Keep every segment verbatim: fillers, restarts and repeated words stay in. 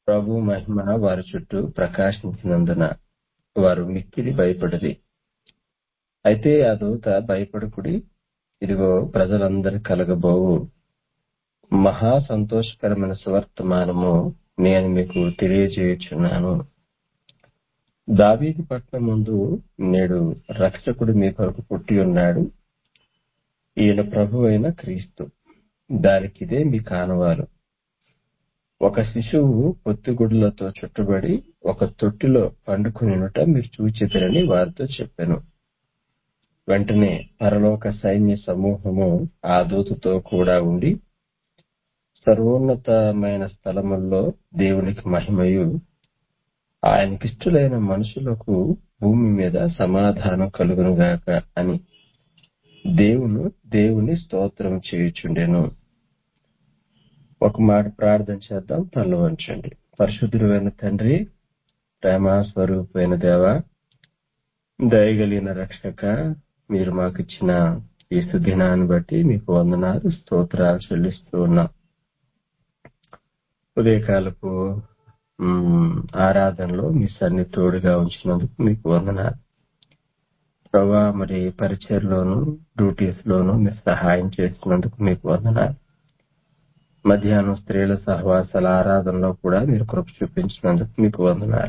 ప్రభు మహిమ వారి చుట్టూ ప్రకాశించినందున వారు మిక్కిలి భయపడిరి. అయితే ఆ దూత భయపడకుడి, ఇదిగో ప్రజలందరి కలగబోవు మహా సంతోషకరమైన సువర్తమానము నేను మీకు తెలియజేయుచున్నాను. దావీదు పట్టణం ముందు నేడు రక్షకుడు మీ కొరకు పుట్టి ఉన్నాడు. ఈయన ప్రభు అయిన క్రీస్తు. దానికిదే మీ కానవాలు. ఒక శిశువు పొత్తిగుడ్లతో చుట్టబడి ఒక తొట్టిలో పండుకొనుట మీరు చూచెదరని వారితో చెప్పెను. వెంటనే పరలోక సైన్య సమూహము ఆ దూతతో కూడా ఉండి, సర్వోన్నతమైన స్థలముల్లో దేవునికి మహిమయు, ఆయనకిష్టులైన మనుషులకు భూమి మీద సమాధానం కలుగునుగాక అని దేవును దేవుని స్తోత్రం చేయుచుండెను. ఒక మాట ప్రార్థన చేద్దాం. తల వంచండి. పరిశుద్ధుడైన తండ్రి, ప్రేమ స్వరూపమైన దేవ, దయగలిగిన రక్షక, మీరు మాకు ఇచ్చిన ఈ సుదినాన్ని బట్టి మీకు వందనాలు, స్తోత్రాలు చెల్లిస్తూ ఉన్నాం. ఉదయకాలపు ఆరాధనలో మీ సన్ని తోడుగా ఉంచినందుకు మీకు వందనాలు ప్రభా. మరి పరిచయలోను డ్యూటీస్ లోను మీరు సహాయం చేస్తున్నందుకు మీకు వందనాలు. మధ్యాహ్నం స్త్రీల సహవాసాల ఆరాధనలో కూడా మీరు కృప చూపించినందుకు మీకు వందనాలు.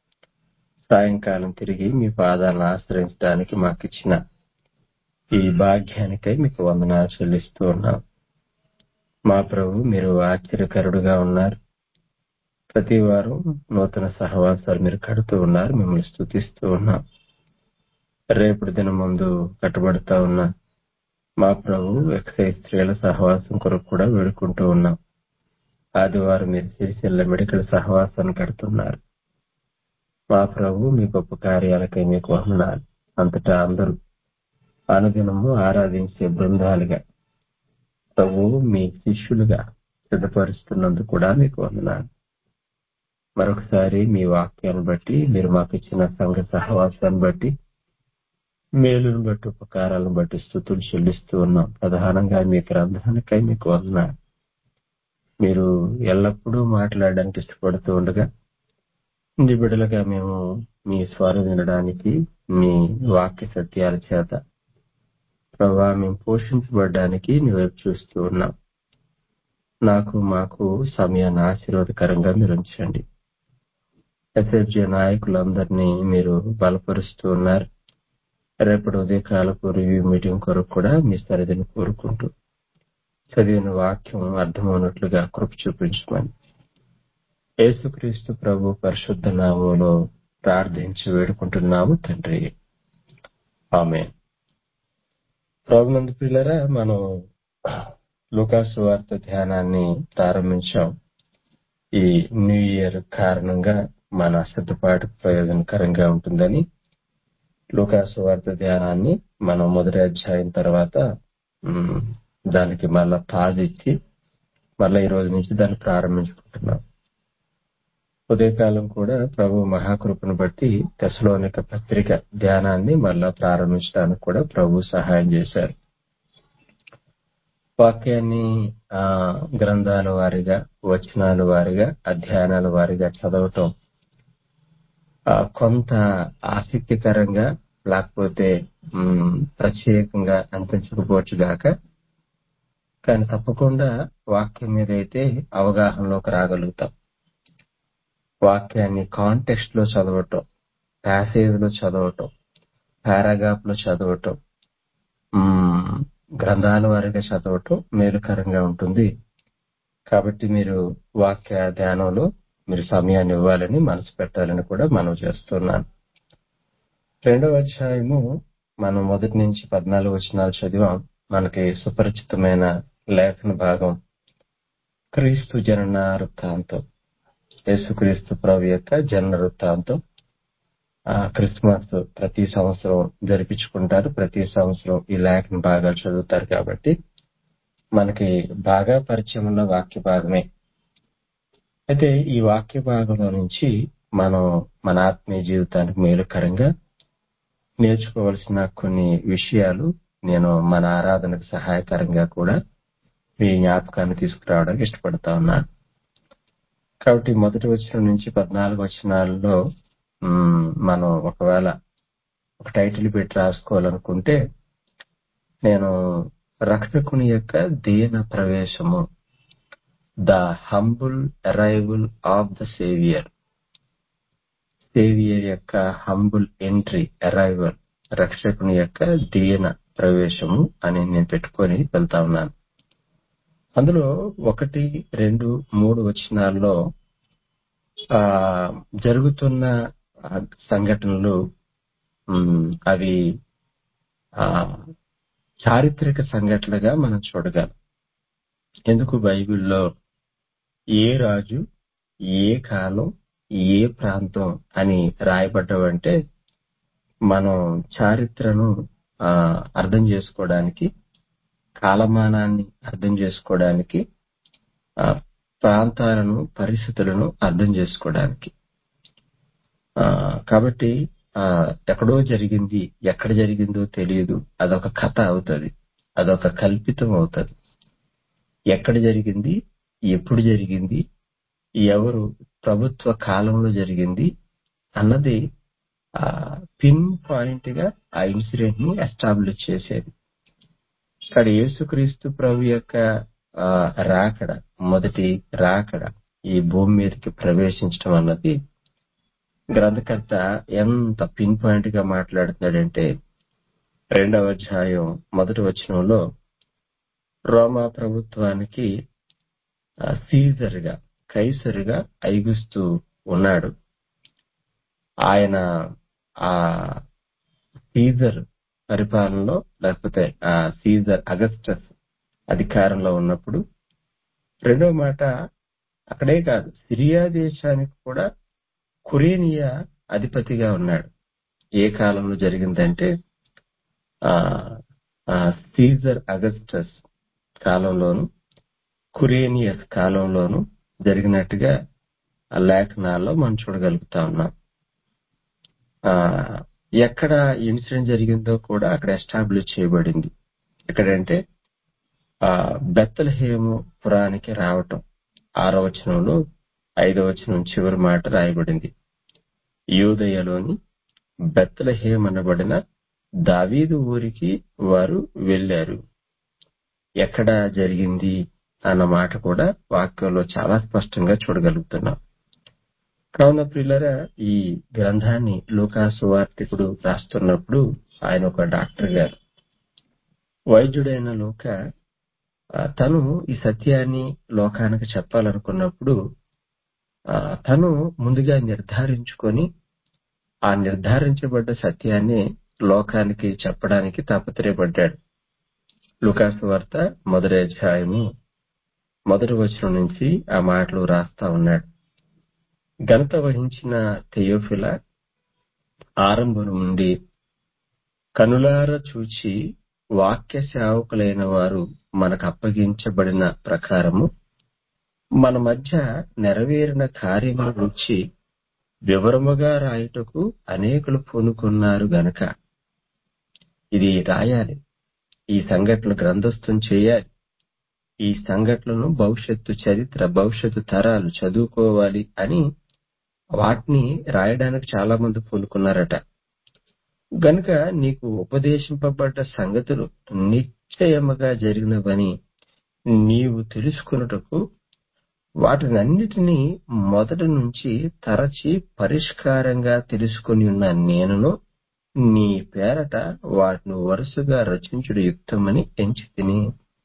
సాయంకాలం తిరిగి మీ పాదాలను ఆశ్రయించడానికి మాకు ఇచ్చిన ఈ భాగ్యానికై మీకు వందనాలు చెల్లిస్తూ ఉన్నాం. మా ప్రభు, మీరు ఆశ్చర్యకరుడుగా ఉన్నారు. ప్రతి వారం నూతన సహవాసాలు మీరు కడుతూ ఉన్నారు. మిమ్మల్ని స్తుతిస్తూ ఉన్నాం. రేపటి దినం ముందు కట్టబడుతా ఉన్నా మా ప్రభు ఎక్సైజ్ స్త్రీల సహవాసం కొరకు కూడా వేడుకుంటూ ఉన్నాం. ఆదివారం మీరు సిరిసిల్ల మెడికల్ సహవాసాన్ని కడుతున్నారు. మా ప్రభు, మీ గొప్ప కార్యాలకై మీకు వందనాలు. అంతటా అందరూ అనుదినము ఆరాధించే బృందాలుగా ప్రభు మీ శిష్యులుగా సిద్ధపరుస్తున్నందుకు కూడా మీకు వందనాలు. మరొకసారి మీ వాక్యాన్ని బట్టి, మీరు మాకు ఇచ్చిన సంఘ సహవాసాన్ని బట్టి, మేలును బట్టి, ఉపకారాలను బట్టి స్తుతులు చెల్లిస్తూ ఉన్నాం. ప్రధానంగా మీ గ్రంథానికై మీకు వందనాలు. మీరు ఎల్లప్పుడూ మాట్లాడడానికి ఇష్టపడుతూ ఉండగా నిబిడలుగా మేము మీ స్వరం వినడానికి, మీ వాక్య సత్యాల చేత ప్రభావ మేము పోషించబడడానికి నీ వైపు చూస్తూ ఉన్నాం. నాకు మాకు సమయాన్ని ఆశీర్వాదకరంగా మీరు ఉంచండి. ఎస్ఎఫ్జే నాయకులందరినీ మీరు బలపరుస్తూ ఉన్నారు. రేపటి ఉదయకాలపు రివ్యూ మీటింగ్ కొరకు కూడా మీ సరిదిని కోరుకుంటూ చదివిన వాక్యం అర్థమవునట్లుగా కృప చూపించమని యేసుక్రీస్తు ప్రభు పరిశుద్ధ నామములో ప్రార్థించి వేడుకుంటున్నాము తండ్రి. ఆమేన్. ప్రభునందు ప్రియులారా, మనం లూకాసు వార్త ధ్యానాన్ని ప్రారంభించాం. ఈ న్యూ ఇయర్ కారణంగా మన సిద్ధపాటు ప్రయోజనకరంగా ఉంటుందని లూకాసు వార్త ధ్యానాన్ని మనం మొదటి అధ్యాయం తర్వాత ఉమ్, దానికి మళ్ళా పాజ్ ఇచ్చి మళ్ళా ఈ రోజు నుంచి దాన్ని ప్రారంభించుకుంటున్నాం. ఉదయకాలం కూడా ప్రభు మహాకృపను బట్టి తెస్సలోనిక పత్రిక ధ్యానాన్ని మళ్ళా ప్రారంభించడానికి కూడా ప్రభు సహాయం చేశారు. వాక్యాన్ని ఆ గ్రంథాల వారిగా, వచనాల వారిగా, అధ్యయనాల వారిగా చదవటం ఆ, కొంత ఆసక్తికరంగా లేకపోతే ఉమ్, ప్రత్యేకంగా అనిపించకపోవచ్చు గాక, కానీ తప్పకుండా వాక్యం మీద అయితే అవగాహనలోకి రాగలుగుతాం. వాక్యాన్ని కాంటెక్స్ట్ లో చదవటం, ప్యాసేజ్ లో చదవటం, పారాగ్రాఫ్ లో చదవటం, ఉమ్, గ్రంథాల వారిగా చదవటం మేలుకరంగా ఉంటుంది. కాబట్టి మీరు వాక్య ధ్యానంలో మీరు సమయాన్ని ఇవ్వాలని, మనసు పెట్టాలని కూడా మనం చేస్తున్నాను. రెండవ అధ్యాయము మనం మొదటి నుంచి పద్నాలుగు వచనాలు చదివాం. మనకి సుపరిచితమైన లేఖన భాగం క్రీస్తు జనన వృత్తాంతం. యేసుక్రీస్తు ప్రభు యొక్క జనన వృత్తాంతం. ఆ క్రిస్మస్ ప్రతి సంవత్సరం జరిపించుకుంటారు. ప్రతి సంవత్సరం ఈ లేఖన భాగాలు చదువుతారు. కాబట్టి మనకి బాగా పరిచయం ఉన్న వాక్య భాగమే. అయితే ఈ వాక్య భాగంలో నుంచి మనం మన ఆత్మీయ జీవితానికి మేలుకరంగా నేర్చుకోవాల్సిన కొన్ని విషయాలు నేను మన ఆరాధనకు సహాయకరంగా కూడా మీ జ్ఞాపకాన్ని తీసుకురావడానికి ఇష్టపడతా ఉన్నాను. కాబట్టి మొదటి వచనం నుంచి పద్నాలుగు వచనాల్లో ఉమ్, మనం ఒకవేళ ఒక టైటిల్ పెట్టి రాసుకోవాలనుకుంటే నేను రక్షకుని యొక్క దీన ప్రవేశము, the humble arrival of the saviour, saviour యొక్క హంబుల్ ఎంట్రీ, అరైవల్, రక్షకుని యొక్క దీన ప్రవేశము అని నేను పెట్టుకొని వెళ్తా ఉన్నాను. అందులో ఒకటి రెండు మూడు వచనాల్లో ఆ జరుగుతున్న ఆ, సంఘటనలు ఉమ్, అవి ఆ చారిత్రక సంఘటనలుగా మనం చూడగలం. ఎందుకు బైబిల్లో ఏ రాజు, ఏ కాలం, ఏ ప్రాంతం అని రాయబడ్డవంటే మనం చారిత్రను ఆ అర్థం చేసుకోవడానికి, కాలమానాన్ని అర్థం చేసుకోవడానికి, ఆ ప్రాంతాలను, పరిస్థితులను అర్థం చేసుకోవడానికి. ఆ కాబట్టి ఆ ఎక్కడో జరిగింది, ఎక్కడ జరిగిందో తెలియదు, అదొక కథ అవుతుంది, అదొక కల్పితం అవుతుంది. ఎక్కడ జరిగింది, ఎప్పుడు జరిగింది, ఎవరు ప్రభుత్వ కాలంలో జరిగింది అన్నది ఆ పిన్ పాయింట్ గా ఆ ఇన్సిడెంట్ ని ఎస్టాబ్లిష్ చేసేది. ఇక్కడ యేసుక్రీస్తు ప్రభు యొక్క ఆ, రాకడ, మొదటి రాకడ, ఈ భూమి మీదకి ప్రవేశించడం అన్నది గ్రంథకర్త ఎంత పిన్ పాయింట్ గా మాట్లాడుతున్నాడంటే రెండవ అధ్యాయం మొదటి వచనంలో రోమా ప్రభుత్వానికి ఆ, సీజర్ గా, కైసరుగా ఐగుస్తూ ఉన్నాడు. ఆయన ఆ సీజర్ పరిపాలనలో, లేకపోతే ఆ సీజర్ అగస్టస్ అధికారంలో ఉన్నప్పుడు, రెండో మాట అక్కడే కాదు, సిరియా దేశానికి కూడా కురేనియా అధిపతిగా ఉన్నాడు. ఏ కాలంలో జరిగిందంటే ఆ ఆ సీజర్ అగస్టస్ కాలంలోను, కురేనియస్ కాలంలోను జరిగినట్టుగా ఆ లేఖనాల్లో మనం చూడగలుగుతా ఉన్నాం. ఆ ఎక్కడ ఇన్సిడెంట్ జరిగిందో కూడా అక్కడ ఎస్టాబ్లిష్ చేయబడింది. ఎక్కడంటే ఆ బెత్లెహేము పురానికి రావటం, ఆరో వచనంలో ఐదో వచనం చివరి మాట రాయబడింది. యూదయలోని బెత్లెహేం అనబడిన దావీదు ఊరికి వారు వెళ్లారు. ఎక్కడ జరిగింది అన్న మాట కూడా వాక్యంలో చాలా స్పష్టంగా చూడగలుగుతున్నాం. కావున ప్రియులరా, ఈ గ్రంథాన్ని లూకా సువార్తికుడు రాస్తున్నప్పుడు ఆయన ఒక డాక్టర్ గారు, వైద్యుడైన లూకా ఆ, తను ఈ సత్యాన్ని లోకానికి చెప్పాలనుకున్నప్పుడు ఆ, తను ముందుగా నిర్ధారించుకొని ఆ నిర్ధారించబడ్డ సత్యాన్ని లోకానికి చెప్పడానికి తాపత్రయపడ్డాడు. లూకాసు వార్త మొదటి అధ్యాయము మొదటి వచనం నుంచి ఆ మాటలు రాస్తా ఉన్నాడు. ఘనత వహించిన థెయోఫిల, ఆరంభం నుండి కనులార చూచి వాక్య సేవకులైన వారు మనకు అప్పగించబడిన ప్రకారము మన మధ్య నెరవేరిన కార్యముల గురించి వివరముగా రాయుటకు అనేకులు పూనుకున్నారు గనక ఇది రాయాలి, ఈ సంఘటనలు గ్రంథస్థం చేయాలి, ఈ సంఘటనలను భవిష్యత్తు చరిత్ర, భవిష్యత్తు తరాలు చదువుకోవాలి అని వాటిని రాయడానికి చాలా మంది పూనుకున్నారట. గనుక నీకు ఉపదేశింపబడ్డ సంగతులు నిశ్చయముగా జరిగినవని నీవు తెలుసుకొనుటకు వాటినన్నిటినీ మొదటి నుంచి తరచి పరిష్కారంగా తెలుసుకొని ఉన్న నేనును నీ పేరట వాటిని వరుసగా రచించుడు యుక్తమని ఎంచితిని.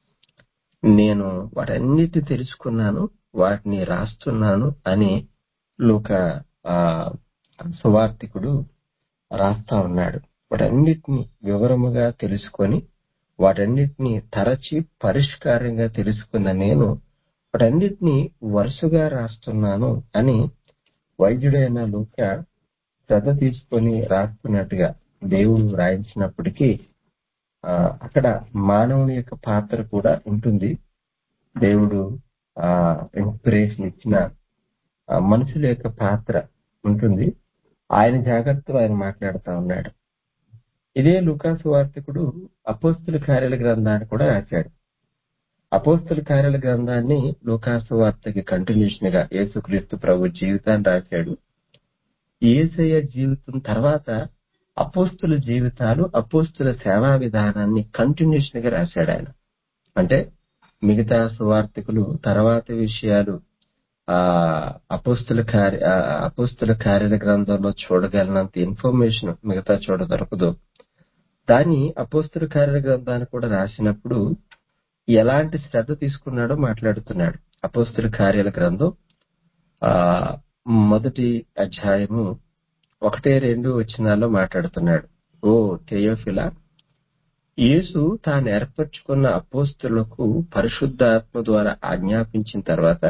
నేను వాటన్నిటిని తెలుసుకున్నాను, వాటిని రాస్తున్నాను అని లూకా ఆ సువార్తికుడు రాస్తా ఉన్నాడు. వాటన్నిటిని వివరముగా తెలుసుకొని వాటన్నిటిని తరచి పరిష్కారంగా తెలుసుకున్న నేను వాటన్నిటిని వరుసగా రాస్తున్నాను అని వైద్యుడైన లూకా శ్రద్ధ తీసుకొని రాస్తున్నట్టుగా దేవుడు రాయించినప్పటికీ ఆ అక్కడ మానవుని యొక్క పాత్ర కూడా ఉంటుంది. దేవుడు ఆ ఇన్స్పిరేషన్ ఇచ్చిన ఆ మనుషుల యొక్క పాత్ర ఉంటుంది. ఆయన జాగ్రత్తలో ఆయన మాట్లాడుతూ ఉన్నాడు. ఇదే లూకా సువార్తికుడు అపోస్తుల కార్యాల గ్రంథాన్ని కూడా రాశాడు. అపోస్తల కార్యాల గ్రంథాన్ని లూకాసు వార్తకి కంటిన్యూషన్ గా యేసుక్రీస్తు ప్రభు జీవితాన్ని రాశాడు. యేసయ్య జీవితం తర్వాత అపోస్తుల జీవితాలు, అపోస్తుల సేవా విధానాన్ని కంటిన్యూషన్ గా రాశాడు ఆయన. అంటే మిగతా సువార్తికులు తర్వాత విషయాలు ఆ అపోస్తుల కార్య ఆ, అపోస్తుల కార్యాల గ్రంథంలో చూడగలిగినంత ఇన్ఫర్మేషన్ మిగతా చోట దొరకదు. దాన్ని అపోస్తుల కార్యాల గ్రంథాన్ని కూడా రాసినప్పుడు ఎలాంటి శ్రద్ధ తీసుకున్నాడో మాట్లాడుతున్నాడు. అపోస్తుల కార్యాల గ్రంథం ఆ మొదటి అధ్యాయము ఒకటే రెండు వచనాల్లో మాట్లాడుతున్నాడు. ఓ థెయోఫిలా, యేసు తాను ఏర్పరచుకున్న అపోస్తులకు పరిశుద్ధాత్మ ద్వారా ఆజ్ఞాపించిన తర్వాత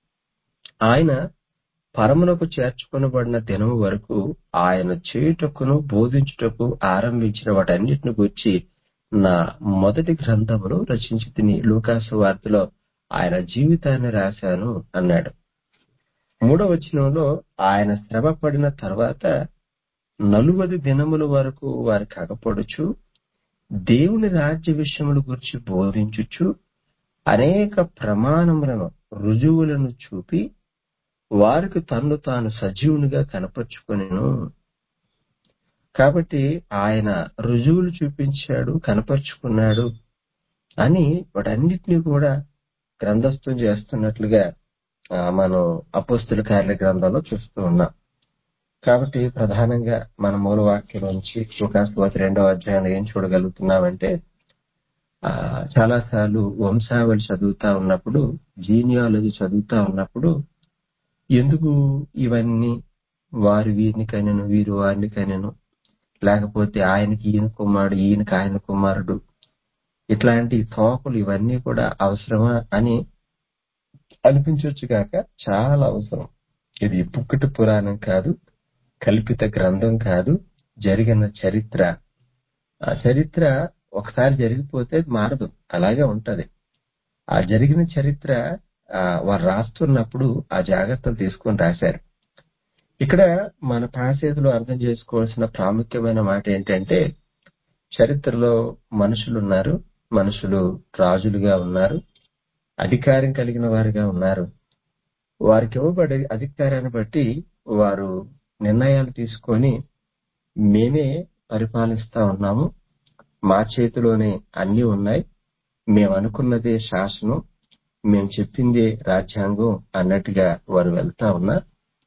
ఆయన పరమునకు చేర్చుకొనబడిన దినం వరకు ఆయన చేయుటకును బోధించుటకు ఆరంభించిన వాటన్నిటిని గురించి నా మొదటి గ్రంథమును రచించి తిని లూకాసు వార్తలో ఆయన జీవితాన్ని రాశాను అన్నాడు. మూడవ వచనంలో ఆయన శ్రమ పడిన తర్వాత నలువది దినముల వరకు వారికి అగపడుచు దేవుని రాజ్య విషయముల గురించి బోధించుచు అనేక ప్రమాణములను రుజువులను చూపి వారికి తన్ను తాను సజీవునిగా కనపరుచుకొనెను. కాబట్టి ఆయన రుజువులు చూపించాడు, కనపరుచుకున్నాడు అని వాటన్నిటినీ కూడా గ్రంథస్థం చేస్తున్నట్లుగా ఆ, మనం అపోస్తుల కార్యాల గ్రంథంలో చూస్తూ ఉన్నాం. కాబట్టి ప్రధానంగా మన మూలవాక్యం నుంచి లూకాసు వార్త రెండవ అధ్యాయంలో ఏం చూడగలుగుతున్నామంటే ఆ చాలా సార్లు వంశావళి చదువుతా ఉన్నప్పుడు, జీనియాలజీ చదువుతా ఉన్నప్పుడు ఎందుకు ఇవన్నీ వారు వీరిని కనెను, వీరు వారిని కనెను, లేకపోతే ఆయనకి ఈయన కుమారుడు, ఈయనకి ఆయన కుమారుడు, ఇట్లాంటి తోకలు ఇవన్నీ కూడా అవసరమా అని అనిపించవచ్చు కాక చాలా అవసరం. ఇది పుక్కటి పురాణం కాదు, కల్పిత గ్రంథం కాదు, జరిగిన చరిత్ర. ఆ చరిత్ర ఒకసారి జరిగిపోతే అది మారదు, అలాగే ఉంటది. ఆ జరిగిన చరిత్ర ఆ, వారు రాస్తున్నప్పుడు ఆ జాగ్రత్తలు తీసుకొని రాశారు. ఇక్కడ మన పాసేజీలో అర్థం చేసుకోవాల్సిన ప్రాముఖ్యమైన మాట ఏంటంటే, చరిత్రలో మనుషులు ఉన్నారు, మనుషులు రాజులుగా ఉన్నారు, అధికారం కలిగిన వారుగా ఉన్నారు. వారికి ఇవ్వబడే అధికారాన్ని బట్టి వారు నిర్ణయాలు తీసుకొని మేమే పరిపాలిస్తా ఉన్నాము, మా చేతిలోనే అన్ని ఉన్నాయి, మేము అనుకున్నదే శాసనం, మేము చెప్పిందే రాజ్యాంగం అన్నట్టుగా వారు వెళ్తా ఉన్నారు.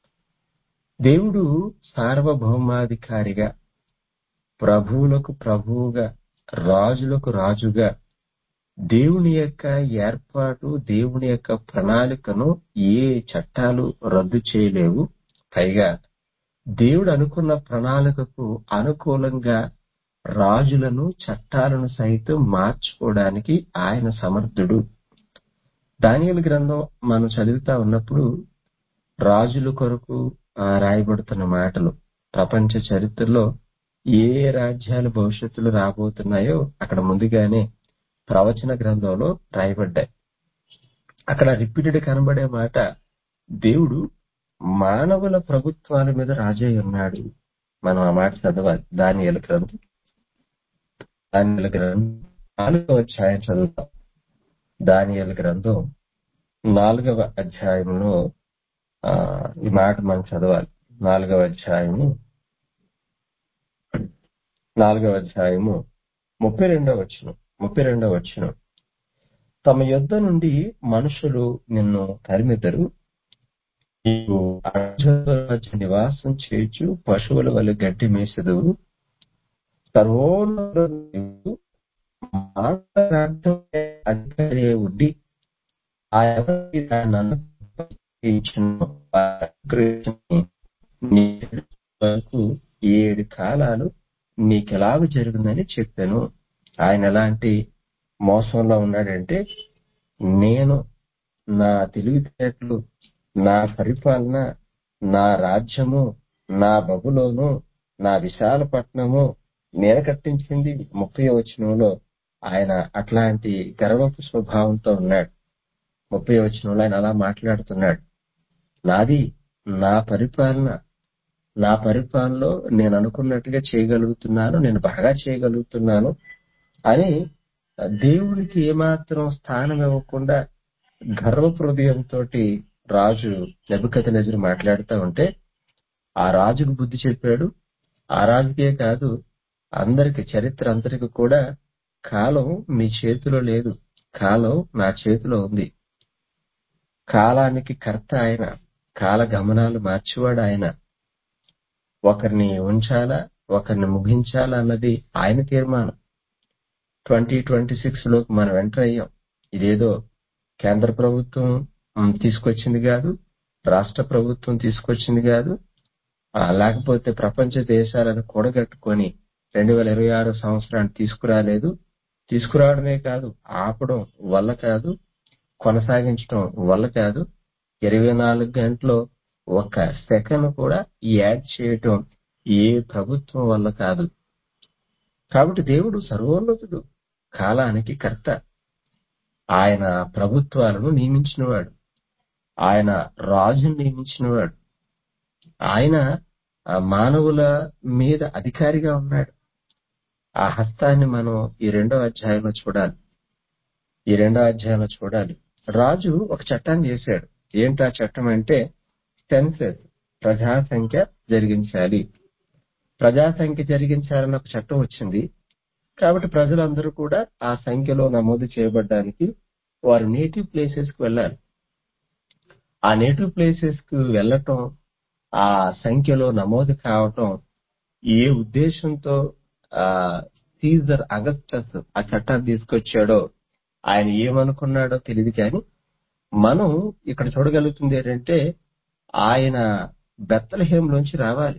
దేవుడు సార్వభౌమాధికారిగా, ప్రభువులకు ప్రభువుగా, రాజులకు రాజుగా దేవుని యొక్క ఏర్పాటు, దేవుని యొక్క ప్రణాళికను ఏ చట్టాలు రద్దు చేయలేవు. పైగా దేవుడు అనుకున్న ప్రణాళికకు అనుకూలంగా రాజులను, చట్టాలను సైతం మార్చుకోవడానికి ఆయన సమర్థుడు. దానియేలు గ్రంథం మనం చదువుతా ఉన్నప్పుడు రాజుల కొరకు ఆ, రాయబడుతున్న మాటలు ప్రపంచ చరిత్రలో ఏ రాజ్యాలు భవిష్యత్తులో రాబోతున్నాయో అక్కడ ముందుగానే ప్రవచన గ్రంథంలో రాయబడ్డాయి. అక్కడ రిపీటెడ్ కనబడే మాట, దేవుడు మానవుల ప్రభుత్వాల మీద రాజై ఉన్నాడు. మనం ఆ మాట చదవాలి. దానియేలు గ్రంథం దానియేలు గ్రంథం నాలుగవ అధ్యాయం చదువుతాం. దానియేలు గ్రంథం నాలుగవ అధ్యాయంలో ఆ ఈ మాట మనం చదవాలి. నాలుగవ అధ్యాయము నాలుగవ అధ్యాయము ముప్పై రెండవ వచనం ముప్పై రెండవ వచనం తమ యొద్ద నుండి మనుషులు నిన్ను తరిమెదరు, నీవు అరాజకరాజ్య నివాసం చేయొచ్చు, పశువుల వల్ల గడ్డి మేసెదవు, సర్వోన్నతుడు నీవు, మానవ రాజ్యమే అధికారి ఉండి ఆ ఎవరికి దాన్ని అనుగ్రహించునో వారి అనుగ్రహించుని నీ వరకు ఏడు కాలాలు నీకెలాగ జరుగునని చెప్పాను. ఆయన ఎలాంటి మోసంలో ఉన్నాడంటే, నేను నా తెలివితేటలు, నా పరిపాలన, నా రాజ్యము, నా బబులోను, నా విశాలపట్నము నేను కట్టించింది. ముప్పై వచనంలో ఆయన అట్లాంటి గర్వపు స్వభావంతో ఉన్నాడు. ముప్పై వచనంలో ఆయన అలా మాట్లాడుతున్నాడు. నాది నా పరిపాలన, నా పరిపాలనలో నేను అనుకున్నట్టుగా చేయగలుగుతున్నాను, నేను బాగా చేయగలుగుతున్నాను అని దేవునికి ఏమాత్రం స్థానం ఇవ్వకుండా గర్వ హృదయంతో రాజు నెబుకద్నెజరు మాట్లాడుతూ ఉంటే ఆ రాజుకు బుద్ధి చెప్పాడు. ఆ రాజుకే కాదు, అందరికి, చరిత్ర అందరికి కూడా కాలం మీ చేతిలో లేదు, కాలం నా చేతిలో ఉంది. కాలానికి కర్త ఆయన, కాల గమనాలు మార్చేవాడు ఆయన. ఒకరిని ఉంచాలా, ఒకరిని ముగించాలా అన్నది ఆయన తీర్మానం. ట్వంటీ ట్వంటీ సిక్స్ లోకి మనం ఎంటర్ అయ్యాం. ఇదేదో కేంద్ర ప్రభుత్వం ఉమ్, తీసుకొచ్చింది కాదు, రాష్ట్ర ప్రభుత్వం తీసుకొచ్చింది కాదు, ఆ, లేకపోతే ప్రపంచ దేశాలను కూడగట్టుకొని రెండు వేల ఇరవై ఆరు సంవత్సరాన్ని తీసుకురాలేదు. తీసుకురావడమే కాదు, ఆపడం వల్ల కాదు, కొనసాగించడం వల్ల కాదు, ఇరవై నాలుగు గంటలు ఒక సెకండ్ కూడా యాడ్ చేయటం ఏ ప్రభుత్వం వల్ల కాదు. కాబట్టి దేవుడు సర్వోన్నతుడు, కాలానికి కర్త. ఆయన ప్రభుత్వాలను నియమించినవాడు, ఆయన రాజును నియమించినవాడు, ఆయన ఆ, మానవుల మీద అధికారిగా ఉన్నాడు. ఆ హస్తాన్ని మనం ఈ రెండో అధ్యాయంలో చూడాలి. ఈ రెండో అధ్యాయంలో చూడాలి. రాజు ఒక చట్టాన్ని చేశాడు. ఏంటి ఆ చట్టం అంటే సెన్సెస్, ప్రజా సంఖ్య జరిగించాలి. ప్రజా సంఖ్య జరిగించాలని ఒక చట్టం వచ్చింది. కాబట్టి ప్రజలందరూ కూడా ఆ సంఖ్యలో నమోదు చేయబడడానికి వారు నేటివ్ ప్లేసెస్ కు వెళ్ళాలి. ఆ నేటివ్ ప్లేసెస్ కు వెళ్ళటం, ఆ సంఖ్యలో నమోదు కావటం ఏ ఉద్దేశంతో ఆ సీజర్ అగస్టస్ ఆ చట్టాన్ని తీసుకొచ్చాడో, ఆయన ఏమనుకున్నాడో తెలియదు. కానీ మనం ఇక్కడ చూడగలుగుతుంది ఏంటంటే ఆయన బెత్లెహేంలోంచి రావాలి,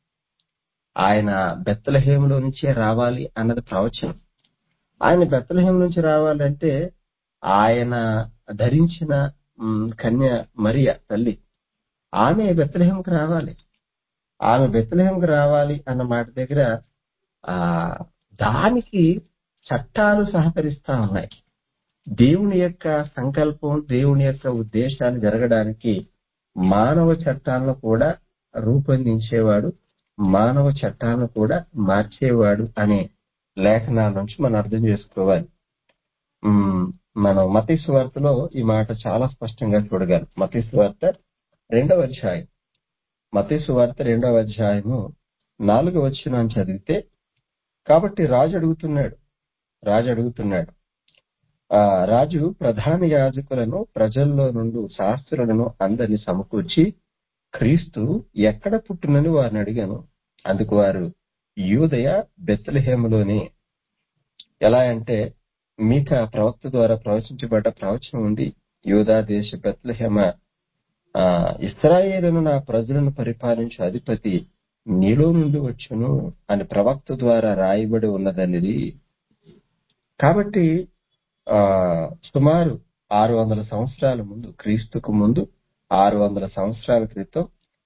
ఆయన బెత్లెహేంలో నుంచే రావాలి అన్నది ప్రవచనం. ఆయన బెత్లెహేం నుంచి రావాలంటే ఆయన ధరించిన ఉమ్, కన్య మరియ తల్లి, ఆమె బెత్లెహేంకి రావాలి. ఆమె బెత్లెహేంకి రావాలి అన్న మాట దగ్గర ఆ దానికి చట్టాలు సహకరిస్తా ఉన్నాయి. దేవుని యొక్క సంకల్పం, దేవుని యొక్క ఉద్దేశాలు జరగడానికి మానవ చట్టాలను కూడా రూపొందించేవాడు, మానవ చట్టాలను కూడా మార్చేవాడు అనే లేఖనాల నుంచి మనం అర్థం చేసుకోవాలి. ఉమ్, మనం మత్తయి సువార్తలో ఈ మాట చాలా స్పష్టంగా చూడగలం. మత్తయి సువార్త రెండవ అధ్యాయం మత్తయి సువార్త రెండవ అధ్యాయము నాలుగవ వచనం చదివితే, కాబట్టి రాజు అడుగుతున్నాడు రాజు అడుగుతున్నాడు ఆ రాజు ప్రధాన యాజకులను, ప్రజల్లో నుండి శాస్త్రులను అందరిని సమకూర్చి క్రీస్తు ఎక్కడ పుట్టినని వారిని అడిగాను. అందుకు వారు యూదయ బెత్లెహేములోనే. ఎలా అంటే మీకా ప్రవక్త ద్వారా ప్రవచించబడ్డ ప్రవచనం ఉంది. యూదా దేశ బెత్లెహేమ, ఆ ఇశ్రాయేలును నా ప్రజలను పరిపాలించే అధిపతి నీలో నుండి వచ్చును అని ప్రవక్త ద్వారా రాయబడి ఉన్నదనేది. కాబట్టి ఆ సుమారు ఆరు వందల సంవత్సరాల ముందు, క్రీస్తుకు ముందు ఆరు వందల సంవత్సరాల క్రితం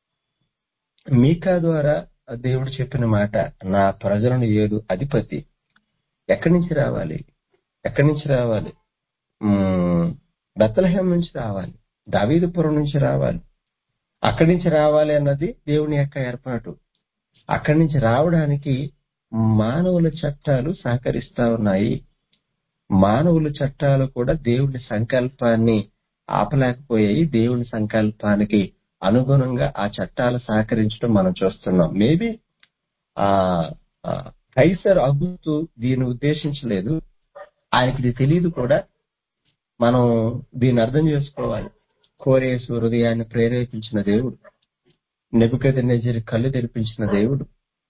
మీకా ద్వారా దేవుడు చెప్పిన మాట, నా ప్రజలను ఏడు అధిపతి ఎక్కడి నుంచి రావాలి ఎక్కడి నుంచి రావాలి ఉమ్, బెత్లెహేం నుంచి రావాలి, దావీదుపురం నుంచి రావాలి. అక్కడి నుంచి రావాలి అన్నది దేవుని యొక్క ఏర్పాటు. అక్కడి నుంచి రావడానికి మానవుల చట్టాలు సహకరిస్తా ఉన్నాయి. మానవుల చట్టాలు కూడా దేవుని సంకల్పాన్ని ఆపలేకపోయాయి. దేవుని సంకల్పానికి అనుగుణంగా ఆ చట్టాలు సహకరించడం మనం చూస్తున్నాం. మేబీ ఆ ఆ, కైసర్ అగుస్తు దీన్ని ఉద్దేశించలేదు, ఆయనకి ఇది తెలియదు కూడా. మనం దీన్ని అర్థం చేసుకోవాలి. కోరేసు హృదయాన్ని ప్రేరేపించిన దేవుడు, నెబుకద్నెజరు కళ్ళు తెరిపించిన దేవుడు,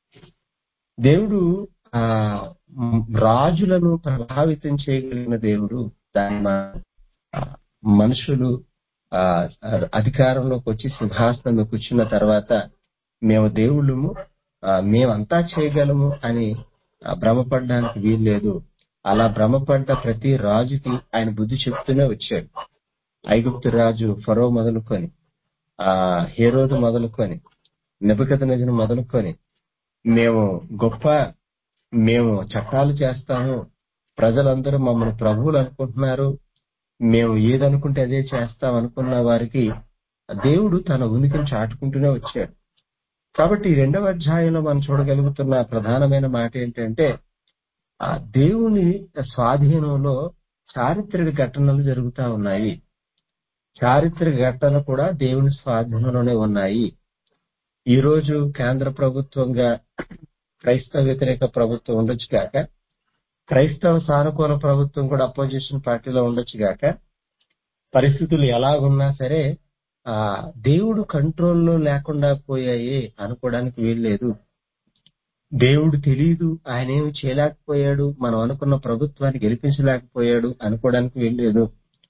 దేవుడు ఆ మ్, రాజులను ప్రభావితం చేయగలిగిన దేవుడు. దాని మ- ఆ, మనుషులు ఆ అధికారంలోకి వచ్చి సింహాసనంలో కూర్చున్న తర్వాత మేము దేవుళ్ళము, ఆ, మేమంతా చేయగలము అని ఆ, భ్రమపడడానికి వీల్లేదు. అలా భ్రమపడ్డ ప్రతి రాజుకి ఆయన బుద్ధి చెప్తూనే వచ్చాడు. ఐగుప్తు రాజు ఫరో మొదలుకొని, ఆ హేరోదు మొదలుకొని, నెబుకద్నెజరు మొదలుకొని, మేము గొప్ప, మేము చట్టాలు చేస్తాము, ప్రజలందరూ మమ్మల్ని ప్రభువులు అనుకుంటున్నారు, మేము ఏదనుకుంటే అదే చేస్తాం అనుకున్న వారికి దేవుడు తన ఉనికిని చాటుకుంటూనే వచ్చాడు. కాబట్టి ఈ రెండవ అధ్యాయంలో మనం చూడగలుగుతున్న ప్రధానమైన మాట ఏంటంటే ఆ దేవుని స్వాధీనంలో చారిత్రక ఘటనలు జరుగుతా ఉన్నాయి. చారిత్రక ఘటనలు కూడా దేవుని స్వాధీనంలోనే ఉన్నాయి. ఈ రోజు కేంద్ర ప్రభుత్వంగా క్రైస్తవ వ్యతిరేక ప్రభుత్వం ఉండొచ్చు కాక, క్రైస్తవ సానుకూల ప్రభుత్వం కూడా అపోజిషన్ పార్టీలో ఉండొచ్చు గాక, పరిస్థితులు ఎలాగున్నా సరే ఆ దేవుడు కంట్రోల్లో లేకుండా పోయాయి అనుకోవడానికి వీల్లేదు. దేవుడు తెలియదు, ఆయన ఏమి చేయలేకపోయాడు, మనం అనుకున్న ప్రభుత్వాన్ని గెలిపించలేకపోయాడు అనుకోవడానికి వీల్లేదు.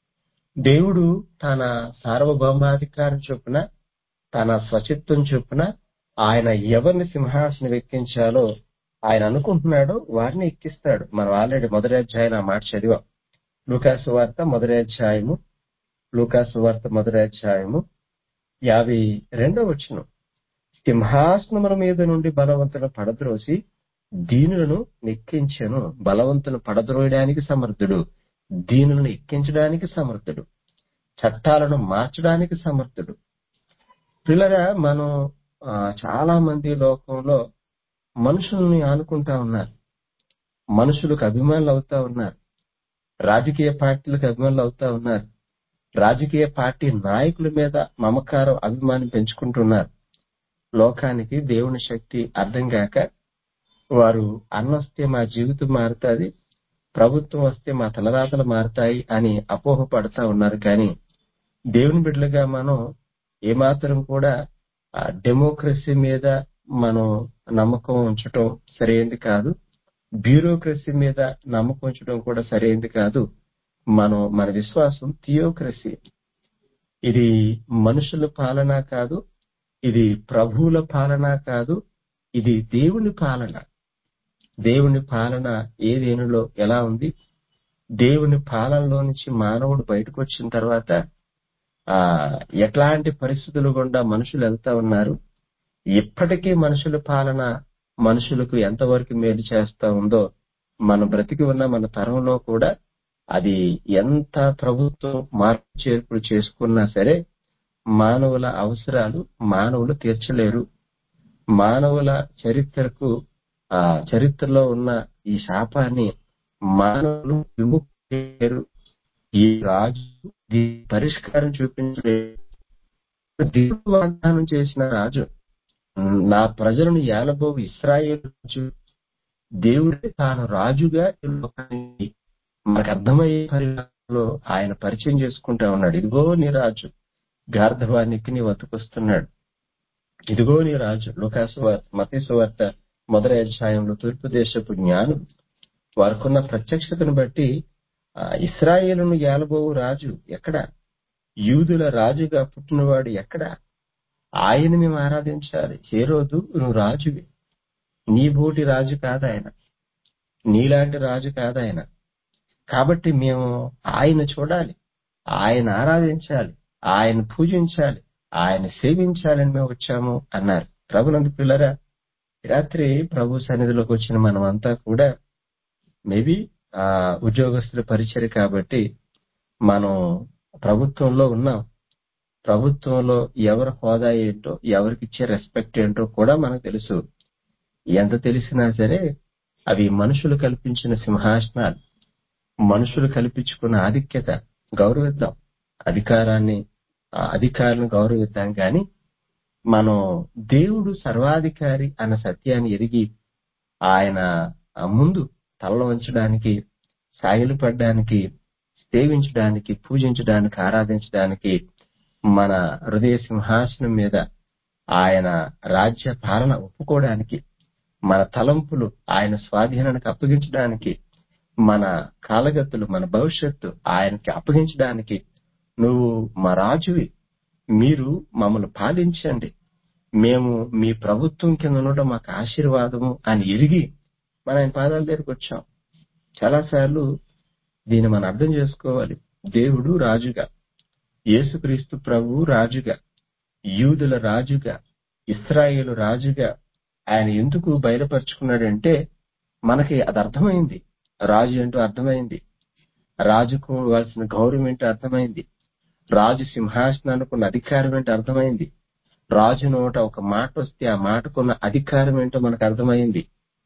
దేవుడు తన సార్వభౌమాధికారం చొప్పున, తన స్వచిత్వం చొప్పున ఆయన ఎవరిని సింహాసనం ఎక్కించాలో ఆయన అనుకుంటున్నాడో వారిని ఎక్కిస్తాడు. మనం ఆల్రెడీ మొదటి అధ్యాయం ఆ మాట చదివాం. లూకాసు వార్త మొదటి అధ్యాయము లూకాసు వార్త మొదటి అధ్యాయము యాభై రెండో వచనం. సింహాసనముల మీద నుండి బలవంతులను పడద్రోసి దీనులను నెక్కించెను. బలవంతులను పడద్రోయడానికి సమర్థుడు, దీనులను ఎక్కించడానికి సమర్థుడు, చట్టాలను మార్చడానికి సమర్థుడు. పిల్లరా, మనం ఆ, చాలా మంది లోకంలో మనుషుల్ని ఆనుకుంటా ఉన్నారు, మనుషులకు అభిమానులు అవుతా ఉన్నారు, రాజకీయ పార్టీలకు అభిమానులు అవుతా ఉన్నారు, రాజకీయ పార్టీ నాయకుల మీద మమకారం అభిమానం పెంచుకుంటున్నారు. లోకానికి దేవుని శక్తి అర్థం కాక వారు అన్న వస్తే మా జీవితం మారుతుంది, ప్రభుత్వం వస్తే మా తలరాతలు మారుతాయి అని అపోహ పడతా ఉన్నారు. కానీ దేవుని బిడ్డలుగా మనం ఏమాత్రం కూడా ఆ డెమోక్రసీ మీద మనం నమ్మకం ఉంచటం సరైనది కాదు, బ్యూరోక్రసీ మీద నమ్మకం ఉంచడం కూడా సరైనది కాదు. మనం మన విశ్వాసం థియోక్రసీ. ఇది మనుషుల పాలన కాదు, ఇది ప్రభువుల పాలన కాదు, ఇది దేవుని పాలన. దేవుని పాలన ఏ దేనిలో ఎలా ఉంది? దేవుని పాలనలో నుంచి మానవుడు బయటకు వచ్చిన తర్వాత ఆ ఎట్లాంటి పరిస్థితులు గుండా మనుషులు వెళ్తా ఉన్నారు, ఇప్పటికీ మనుషుల పాలన మనుషులకు ఎంతవరకు మేలు చేస్తా ఉందో మనం బ్రతికి ఉన్న మన తరంలో కూడా అది ఎంత ప్రభుత్వం మార్పు చేర్పులు చేసుకున్నా సరే మానవుల అవసరాలు మానవులు తీర్చలేరు. మానవుల చరిత్రకు ఆ చరిత్రలో ఉన్న ఈ శాపాన్ని మానవులు విముక్తి చేయలేరు. ఈ రాజు దీని పరిష్కారం చూపించలేదు. దేవుడు వాగ్దానం చేసిన రాజు, నా ప్రజలను ఏలబోవు ఇశ్రాయేలు రాజు, దేవుడే తాను రాజుగా ఈ లోకానికి మనకు అర్థమయ్యే పరిణామంలో ఆయన పరిచయం చేసుకుంటా ఉన్నాడు. ఇదిగో నీ రాజు గార్ధవానికి నీ వద్దకొస్తున్నాడు, ఇదిగో నీ రాజు. లూకాసు వార్త మత్తయి వార్త మొదటి అధ్యాయంలో తూర్పు దేశపు జ్ఞానం వారికున్న ప్రత్యక్షతను బట్టి ఆ ఇశ్రాయేలును ఏలబోవు రాజు ఎక్కడ, యూదుల రాజుగా పుట్టినవాడు ఎక్కడ, ఆయన మేము ఆరాధించాలి. హేరోదు నువ్వు రాజువి, నీ బోటి రాజు కాదాయన, నీలాంటి రాజు కాదాయన. కాబట్టి మేము ఆయన చూడాలి, ఆయన ఆరాధించాలి, ఆయన పూజించాలి, ఆయన సేవించాలని మేము వచ్చాము అన్నారు. ప్రభునందు పిల్లరా, రాత్రి ప్రభు సన్నిధిలోకి వచ్చిన మనమంతా కూడా మేబీ ఆ ఉద్యోగస్తుల పరిచయం కాబట్టి మనం ప్రభుత్వంలో ఉన్నాం. ప్రభుత్వంలో ఎవరి హోదా ఏంటో, ఎవరికి ఇచ్చే రెస్పెక్ట్ ఏంటో కూడా మనకు తెలుసు. ఎంత తెలిసినా సరే అవి మనుషులు కల్పించిన సింహాసనాలు, మనుషులు కల్పించుకున్న ఆధిక్యత. గౌరవిద్దాం అధికారాన్ని, ఆ అధికారులను గౌరవిద్దాం. కానీ మనం దేవుడు సర్వాధికారి అన్న సత్యాన్ని ఎరిగి ఆయన ముందు తల వంచడానికి, సాగిలపడడానికి, సేవించడానికి, పూజించడానికి, ఆరాధించడానికి, మన హృదయ సింహాసనం మీద ఆయన రాజ్య పాలన ఒప్పుకోవడానికి, మన తలంపులు ఆయన స్వాధీనానికి అప్పగించడానికి, మన కాలగతులు, మన భవిష్యత్తు ఆయనకి అప్పగించడానికి, నువ్వు మా రాజువి, మీరు మమ్మల్ని పాలించండి, మేము మీ ప్రభుత్వం కింద ఉండడం మాకు ఆశీర్వాదము అని ఎరిగి మన ఆయన పాదాల దగ్గరికి వచ్చాం. చాలాసార్లు దీన్ని మనం అర్థం చేసుకోవాలి. దేవుడు రాజుగా, యేసుక్రీస్తు ప్రభువు రాజుగా, యూదుల రాజుగా, ఇశ్రాయేలు రాజుగా ఆయన ఎందుకు బయలుపరుచుకున్నాడంటే మనకి అది అర్థమైంది. రాజు ఏంటో అర్థమైంది, రాజుకు ఇవ్వాల్సిన గౌరవం ఏంటో అర్థమైంది, రాజు సింహాసనానికి ఉన్న అధికారం ఏంటో అర్థమైంది, రాజు నోట ఒక మాట వస్తే ఆ మాటకున్న అధికారం ఏంటో మనకు అర్థమైంది.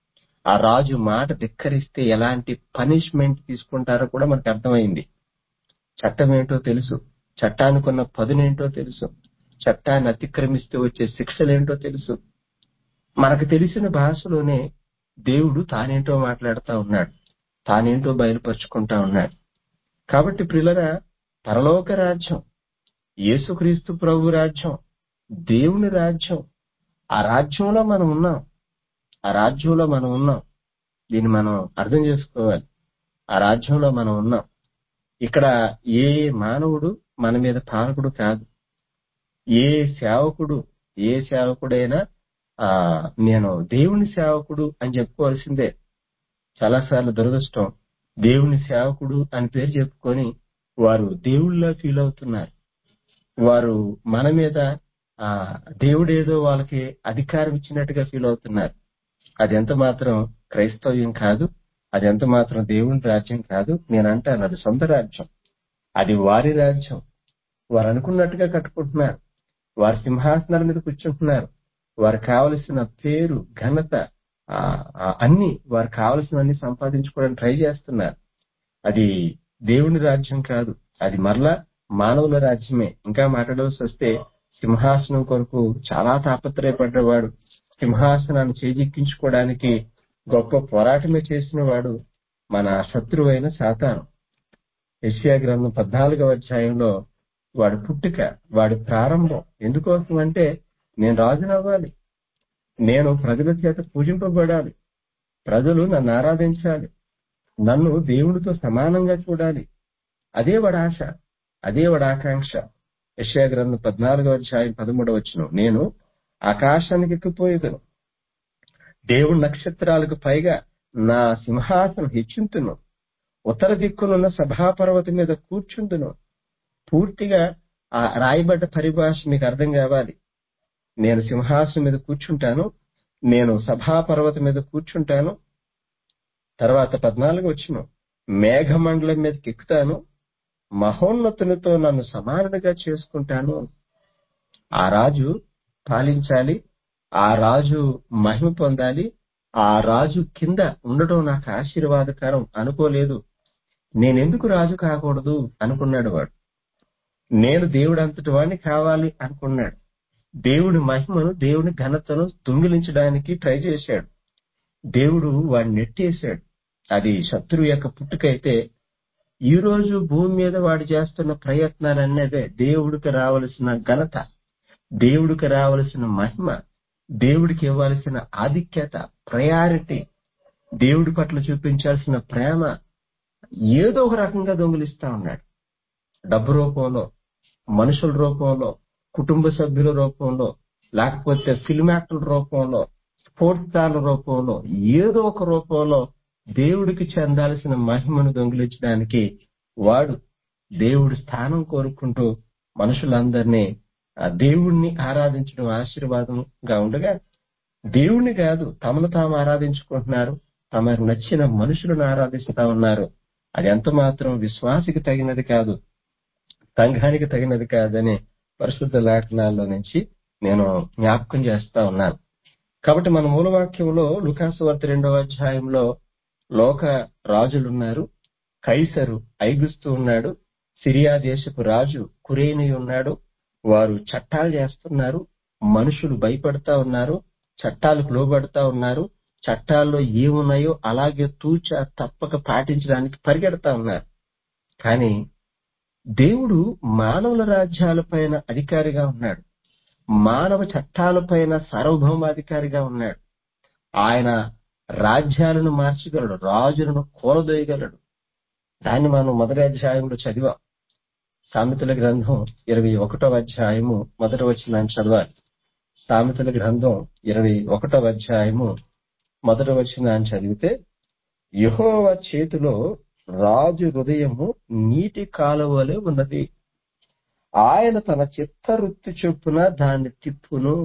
ఆ రాజు మాట ధిక్కరిస్తే ఎలాంటి పనిష్మెంట్ తీసుకుంటారో కూడా మనకు అర్థమైంది. చట్టం ఏంటో తెలుసు, చట్టానికి ఉన్న పదునేంటో తెలుసు, చట్టాన్ని అతిక్రమిస్తే వచ్చే శిక్షలేంటో తెలుసు. మనకు తెలిసిన భాషలోనే దేవుడు తానేంటో మాట్లాడుతా ఉన్నాడు, తానేంటో బయలుపరుచుకుంటా ఉన్నాడు. కాబట్టి ప్రియులరా, పరలోక రాజ్యం, యేసుక్రీస్తు ప్రభు రాజ్యం, దేవుని రాజ్యం, ఆ రాజ్యంలో మనం ఉన్నాం. ఆ రాజ్యంలో మనం ఉన్నాం. దీన్ని మనం అర్థం చేసుకోవాలి. ఆ రాజ్యంలో మనం ఉన్నాం. ఇక్కడ ఏ మానవుడు మన మీద పాలకుడు కాదు. ఏ సేవకుడు ఏ సేవకుడైనా ఆ నేను దేవుని సేవకుడు అని చెప్పుకోవాల్సిందే. చాలాసార్లు దురదృష్టం, దేవుని సేవకుడు అని పేరు చెప్పుకొని వారు దేవుళ్ళ ఫీల్ అవుతున్నారు. వారు మన మీద ఆ దేవుడేదో వాళ్ళకి అధికారం ఇచ్చినట్టుగా ఫీల్ అవుతున్నారు. అది ఎంత మాత్రం క్రైస్తవ్యం కాదు, అది ఎంత మాత్రం దేవుని రాజ్యం కాదు. నేను అంటాను, అది సొంత రాజ్యం, అది వారి రాజ్యం. వారు అనుకున్నట్టుగా కట్టుకుంటున్నారు, వారి సింహాసనాల మీద కూర్చుంటున్నారు, వారు కావలసిన పేరు ఘనత ఆ ఆ, అన్ని వారు కావలసినవన్నీ సంపాదించుకోవడానికి ట్రై చేస్తున్నారు. అది దేవుని రాజ్యం కాదు, అది మరలా మానవుల రాజ్యమే. ఇంకా మాట్లాడవలసి వస్తే సింహాసనం కొరకు చాలా తాపత్రయపడ్డవాడు, సింహాసనాన్ని చేజిక్కించుకోవడానికి గొప్ప పోరాటమే చేసిన వాడు మన శత్రువైన సాతాను. యెషయా గ్రంథం పద్నాలుగవ అధ్యాయంలో వాడి పుట్టుక, వాడి ప్రారంభం ఎందుకోసం అంటే, నేను రాజునవ్వాలి, నేను ప్రజల చేత పూజింపబడాలి, ప్రజలు నన్ను ఆరాధించాలి, నన్ను దేవునితో సమానంగా చూడాలి. అదే వాడి ఆశ, అదే వాడి ఆకాంక్ష. యెషయా గ్రంథం పద్నాలుగవ అధ్యాయం పదమూడవ వచనం, నేను ఆకాశానికి ఎక్కిపోయేదను, దేవుని నక్షత్రాలకు పైగా నా సింహాసనం హెచ్చింతును, ఉత్తర దిక్కునున్న సభాపర్వతం మీద కూర్చుందును. పూర్తిగా ఆ రాయబడ్డ పరిభాష మీకు అర్థం కావాలి. నేను సింహాసనం మీద కూర్చుంటాను, నేను సభాపర్వతం మీద కూర్చుంటాను. తర్వాత పద్నాలుగు వచ్చిన మేఘమండలం మీదకి ఎక్కుతాను, మహోన్నతునితో నన్ను సమానుడిగా చేసుకుంటాను. ఆ రాజు పాలించాలి, ఆ రాజు మహిమ పొందాలి, ఆ రాజు కింద ఉండటం నాకు ఆశీర్వాదకరం అనుకోలేదు. నేనెందుకు రాజు కాకూడదు అనుకున్నాడు వాడు. నేను దేవుడు అంతటి వాడిని కావాలి అనుకున్నాడు. దేవుడి మహిమను, దేవుని ఘనతను దొంగిలించడానికి ట్రై చేశాడు. దేవుడు వాడిని నెట్టేశాడు. అది శత్రువు యొక్క పుట్టుకైతే, ఈ రోజు భూమి మీద వాడు చేస్తున్న ప్రయత్నాలన్నీ అదే. దేవుడికి రావలసిన ఘనత, దేవుడికి రావలసిన మహిమ, దేవుడికి ఇవ్వాల్సిన ఆధిక్యత, ప్రయారిటీ, దేవుడి పట్ల చూపించాల్సిన ప్రేమ ఏదో ఒక రకంగా దొంగిలిస్తా ఉన్నాడు. డబ్బు రూపంలో, మనుషుల రూపంలో, కుటుంబ సభ్యుల రూపంలో, లేకపోతే ఫిల్మ్ యాక్టర్ల రూపంలో, స్పోర్ట్స్ స్టార్ల రూపంలో, ఏదో ఒక రూపంలో దేవుడికి చెందాల్సిన మహిమను దొంగిలించడానికి వాడు దేవుడి స్థానం కోరుకుంటూ మనుషులందరినీ ఆ దేవుణ్ణి ఆరాధించడం ఆశీర్వాదంగా ఉండగా, దేవుణ్ణి కాదు తమను తాము ఆరాధించుకుంటున్నారు, తమకు నచ్చిన మనుషులను ఆరాధిస్తా ఉన్నారు. అది ఎంత మాత్రం విశ్వాసికి తగినది కాదు, సంఘానికి తగినది కాదని పరిశుద్ధ లేఖనాల్లో నుంచి నేను జ్ఞాపకం చేస్తా ఉన్నాను. కాబట్టి మన మూలవాక్యంలో లూకాసు వార్త రెండవ అధ్యాయంలో లోక రాజులున్నారు. కైసరు ఐగుస్తు ఉన్నాడు, సిరియా దేశపు రాజు కురేని ఉన్నాడు. వారు చట్టాలు చేస్తున్నారు, మనుషులు భయపడతా ఉన్నారు, చట్టాలకు లోబడతా ఉన్నారు, చట్టాల్లో ఏమున్నాయో అలాగే తూచా తప్పక పాటించడానికి పరిగెడతా ఉన్నారు. కానీ దేవుడు మానవుల రాజ్యాలపైన అధికారిగా ఉన్నాడు, మానవ చట్టాలపైన సార్వభౌమాధికారిగా ఉన్నాడు. ఆయన రాజ్యాలను మార్చగలడు, రాజులను కూలదోయగలడు. దాన్ని మనం మొదటి అధ్యాయంలో చదివాం. సామెతల గ్రంథం ఇరవై ఒకటవ అధ్యాయము మొదటి వచనాన్ని చదవాలి. సామెతల గ్రంథం ఇరవై ఒకటవ అధ్యాయము మొదటి వచనాన్ని చదివితే, యెహోవా చేతిలో రాజు హృదయము నీటి కాలువలే ఉన్నది, ఆయన తన చిత్తవృత్తి చొప్పున దాన్ని తిప్పును.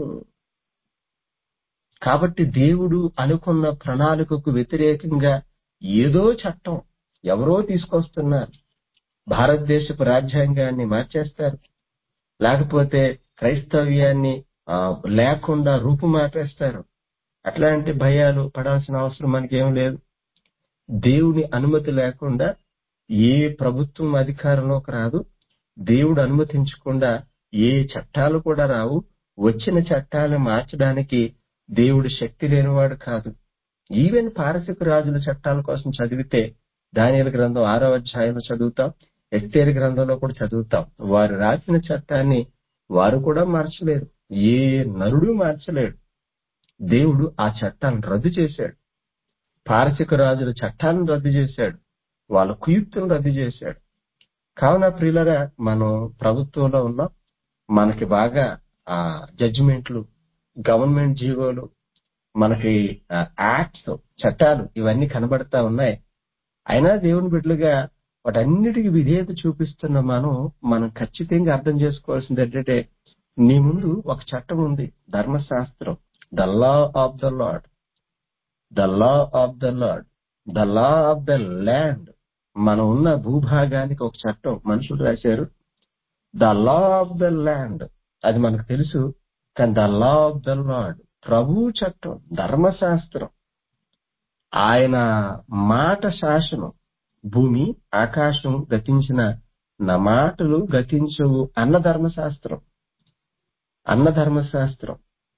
కాబట్టి దేవుడు అనుకున్న ప్రణాళికకు వ్యతిరేకంగా ఏదో చట్టం ఎవరో తీసుకొస్తున్నారు. భారతదేశపు రాజ్యాంగాన్ని మార్చేస్తారు, లేకపోతే క్రైస్తవ్యాన్ని ఆ, లేకుండా రూపుమాపేస్తారు. అట్లాంటి భయాలు పడాల్సిన అవసరం మనకేం లేదు. దేవుని అనుమతి లేకుండా ఏ ప్రభుత్వం అధికారంలోకి రాదు. దేవుడు అనుమతించకుండా ఏ చట్టాలు కూడా రావు. వచ్చిన చట్టాలను మార్చడానికి దేవుడు శక్తి లేనివాడు కాదు. ఈవెన్ పారసిక రాజుల చట్టాల కోసం చదివితే దానియేలు గ్రంథం ఆరో అధ్యాయంలో చదువుతాం, ఎస్తేరు గ్రంథంలో కూడా చదువుతాం. వారు రాసిన చట్టాన్ని వారు కూడా మార్చలేరు. ఏ నరుడు మార్చలేడు. దేవుడు ఆ చట్టాలను రద్దు చేశాడు. పారసిక రాజుల చట్టాలను రద్దు చేశాడు. వాళ్ళ కుయుక్తులను రద్దు చేశాడు. కావున ప్రియులరా, మనం ప్రభుత్వంలో ఉన్నాం. మనకి బాగా ఆ జడ్జిమెంట్లు, గవర్నమెంట్ జీవోలు, మనకి యాక్ట్స్, చట్టాలు ఇవన్నీ కనబడతా ఉన్నాయి. అయినా దేవుని బిడ్డలుగా వాటన్నిటికీ విధేయత చూపిస్తున్న మనం మనం ఖచ్చితంగా అర్థం చేసుకోవాల్సింది ఏంటంటే, నీ ముందు ఒక చట్టం ఉంది, ధర్మశాస్త్రం, the law of the lord, the law of the lord, the law of the land. మనం ఉన్న భూభాగానికి ఒక చట్టం మనుషులు రాశారు, the law of the land. అది మనకు తెలుసు. కానీ the law of the lord, ప్రభు చట్టం, ధర్మశాస్త్రం, ఆయన మాట శాసనం. భూమి ఆకాశం గతించిన నా మాటలు గతించవు అన్న ధర్మశాస్త్రం, అన్న ధర్మశాస్త్రం.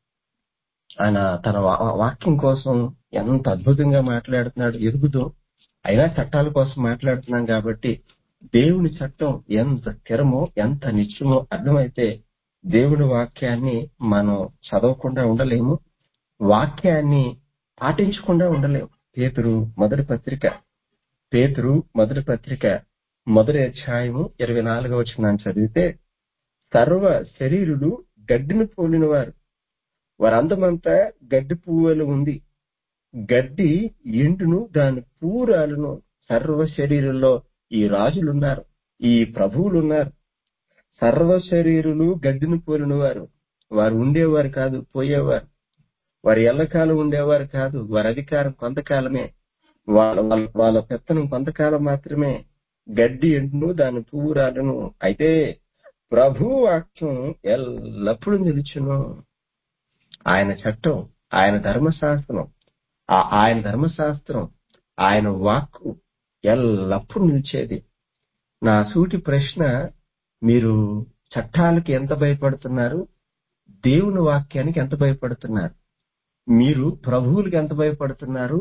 ఆయన తన వా- వాక్యం కోసం ఎంత అద్భుతంగా మాట్లాడుతున్నాడు ఎరుగుదో. అయినా చట్టాల కోసం మాట్లాడుతున్నాం కాబట్టి దేవుని చట్టం ఎంత స్థిరమో ఎంత నిత్యమో అర్థమైతే దేవుని వాక్యాన్ని మనం చదవకుండా ఉండలేము, వాక్యాన్ని పాటించకుండా ఉండలేము. పేతురు మొదటి పత్రిక పేతురు మొదటి పత్రిక మొదటి అధ్యాయము ఇరవై నాలుగవ వచనాన్ని చదివితే, సర్వ శరీరులు గడ్డిని పోలిన వారు, వారందమంతా గడ్డి పువ్వులు ఉంది, గడ్డి ఎండును దాని పూరాలను. సర్వ శరీరంలో ఈ రాజులున్నారు, ఈ ప్రభువులున్నారు. సర్వ శరీరులు గడ్డిని పోలిన వారు. వారు ఉండేవారు కాదు, పోయేవారు. వారి ఎల్లకాలం ఉండేవారు కాదు. వారి అధికారం కొంతకాలమే, వాళ్ళ వాళ్ళ వాళ్ళ పెత్తనం కొంతకాలం మాత్రమే. గడ్డి ఎండును దాని పూరాలను. అయితే ప్రభు వాక్యం ఎల్లప్పుడూ నిలుచును. ఆయన చట్టం, ఆయన ధర్మశాస్త్రం, ఆ ఆయన ధర్మశాస్త్రం, ఆయన వాక్కు ఎల్లప్పుడూ నిలిచేది. నా సూటి ప్రశ్న, మీరు చట్టాలకి ఎంత భయపడుతున్నారు? దేవుని వాక్యానికి ఎంత భయపడుతున్నారు? మీరు ప్రభువులకి ఎంత భయపడుతున్నారు?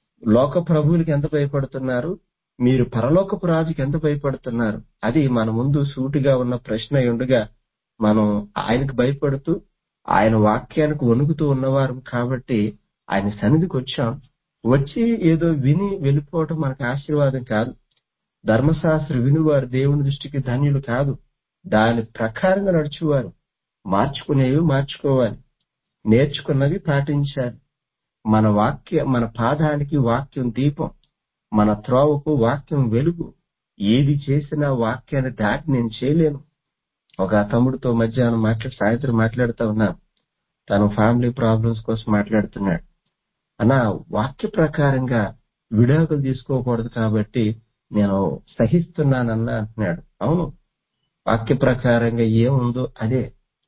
లోక ప్రభువులకి ఎంత భయపడుతున్నారు? మీరు పరలోకపు రాజుకి ఎంత భయపడుతున్నారు? అది మన ముందు సూటిగా ఉన్న ప్రశ్న ఉండగా, మనం ఆయనకు భయపడుతూ ఆయన వాక్యానికి వణుకుతూ ఉన్నవారు కాబట్టి ఆయన సన్నిధికి వచ్చాం. వచ్చి ఏదో విని వెళ్ళిపోవటం మనకు ఆశీర్వాదం కాదు. ధర్మశాస్త్ర వినువారు దేవుని దృష్టికి ధన్యులు కాదు. దాని ప్రకారంగా నడుచువారు మార్చుకునేవి మార్చుకోవాలి, నేర్చుకున్నవి పాటించాలి. మన వాక్య మన పాదానికి వాక్యం దీపం, మన త్రోవకు వాక్యం వెలుగు. ఏది చేసినా వాక్యాన్ని దాటి నేను చేయలేను. ఒక తమ్ముడితో మధ్యాహ్నం మాట్లా సాయంత్రం మాట్లాడుతూ ఉన్నాను. తను ఫ్యామిలీ ప్రాబ్లమ్స్ కోసం మాట్లాడుతున్నాడు. అన్నా, వాక్య ప్రకారంగా విడాకులు తీసుకోకూడదు కాబట్టి నేను సహిస్తున్నానన్నా అంటున్నాడు. అవును, వాక్య ప్రకారంగా ఏముందో అదే,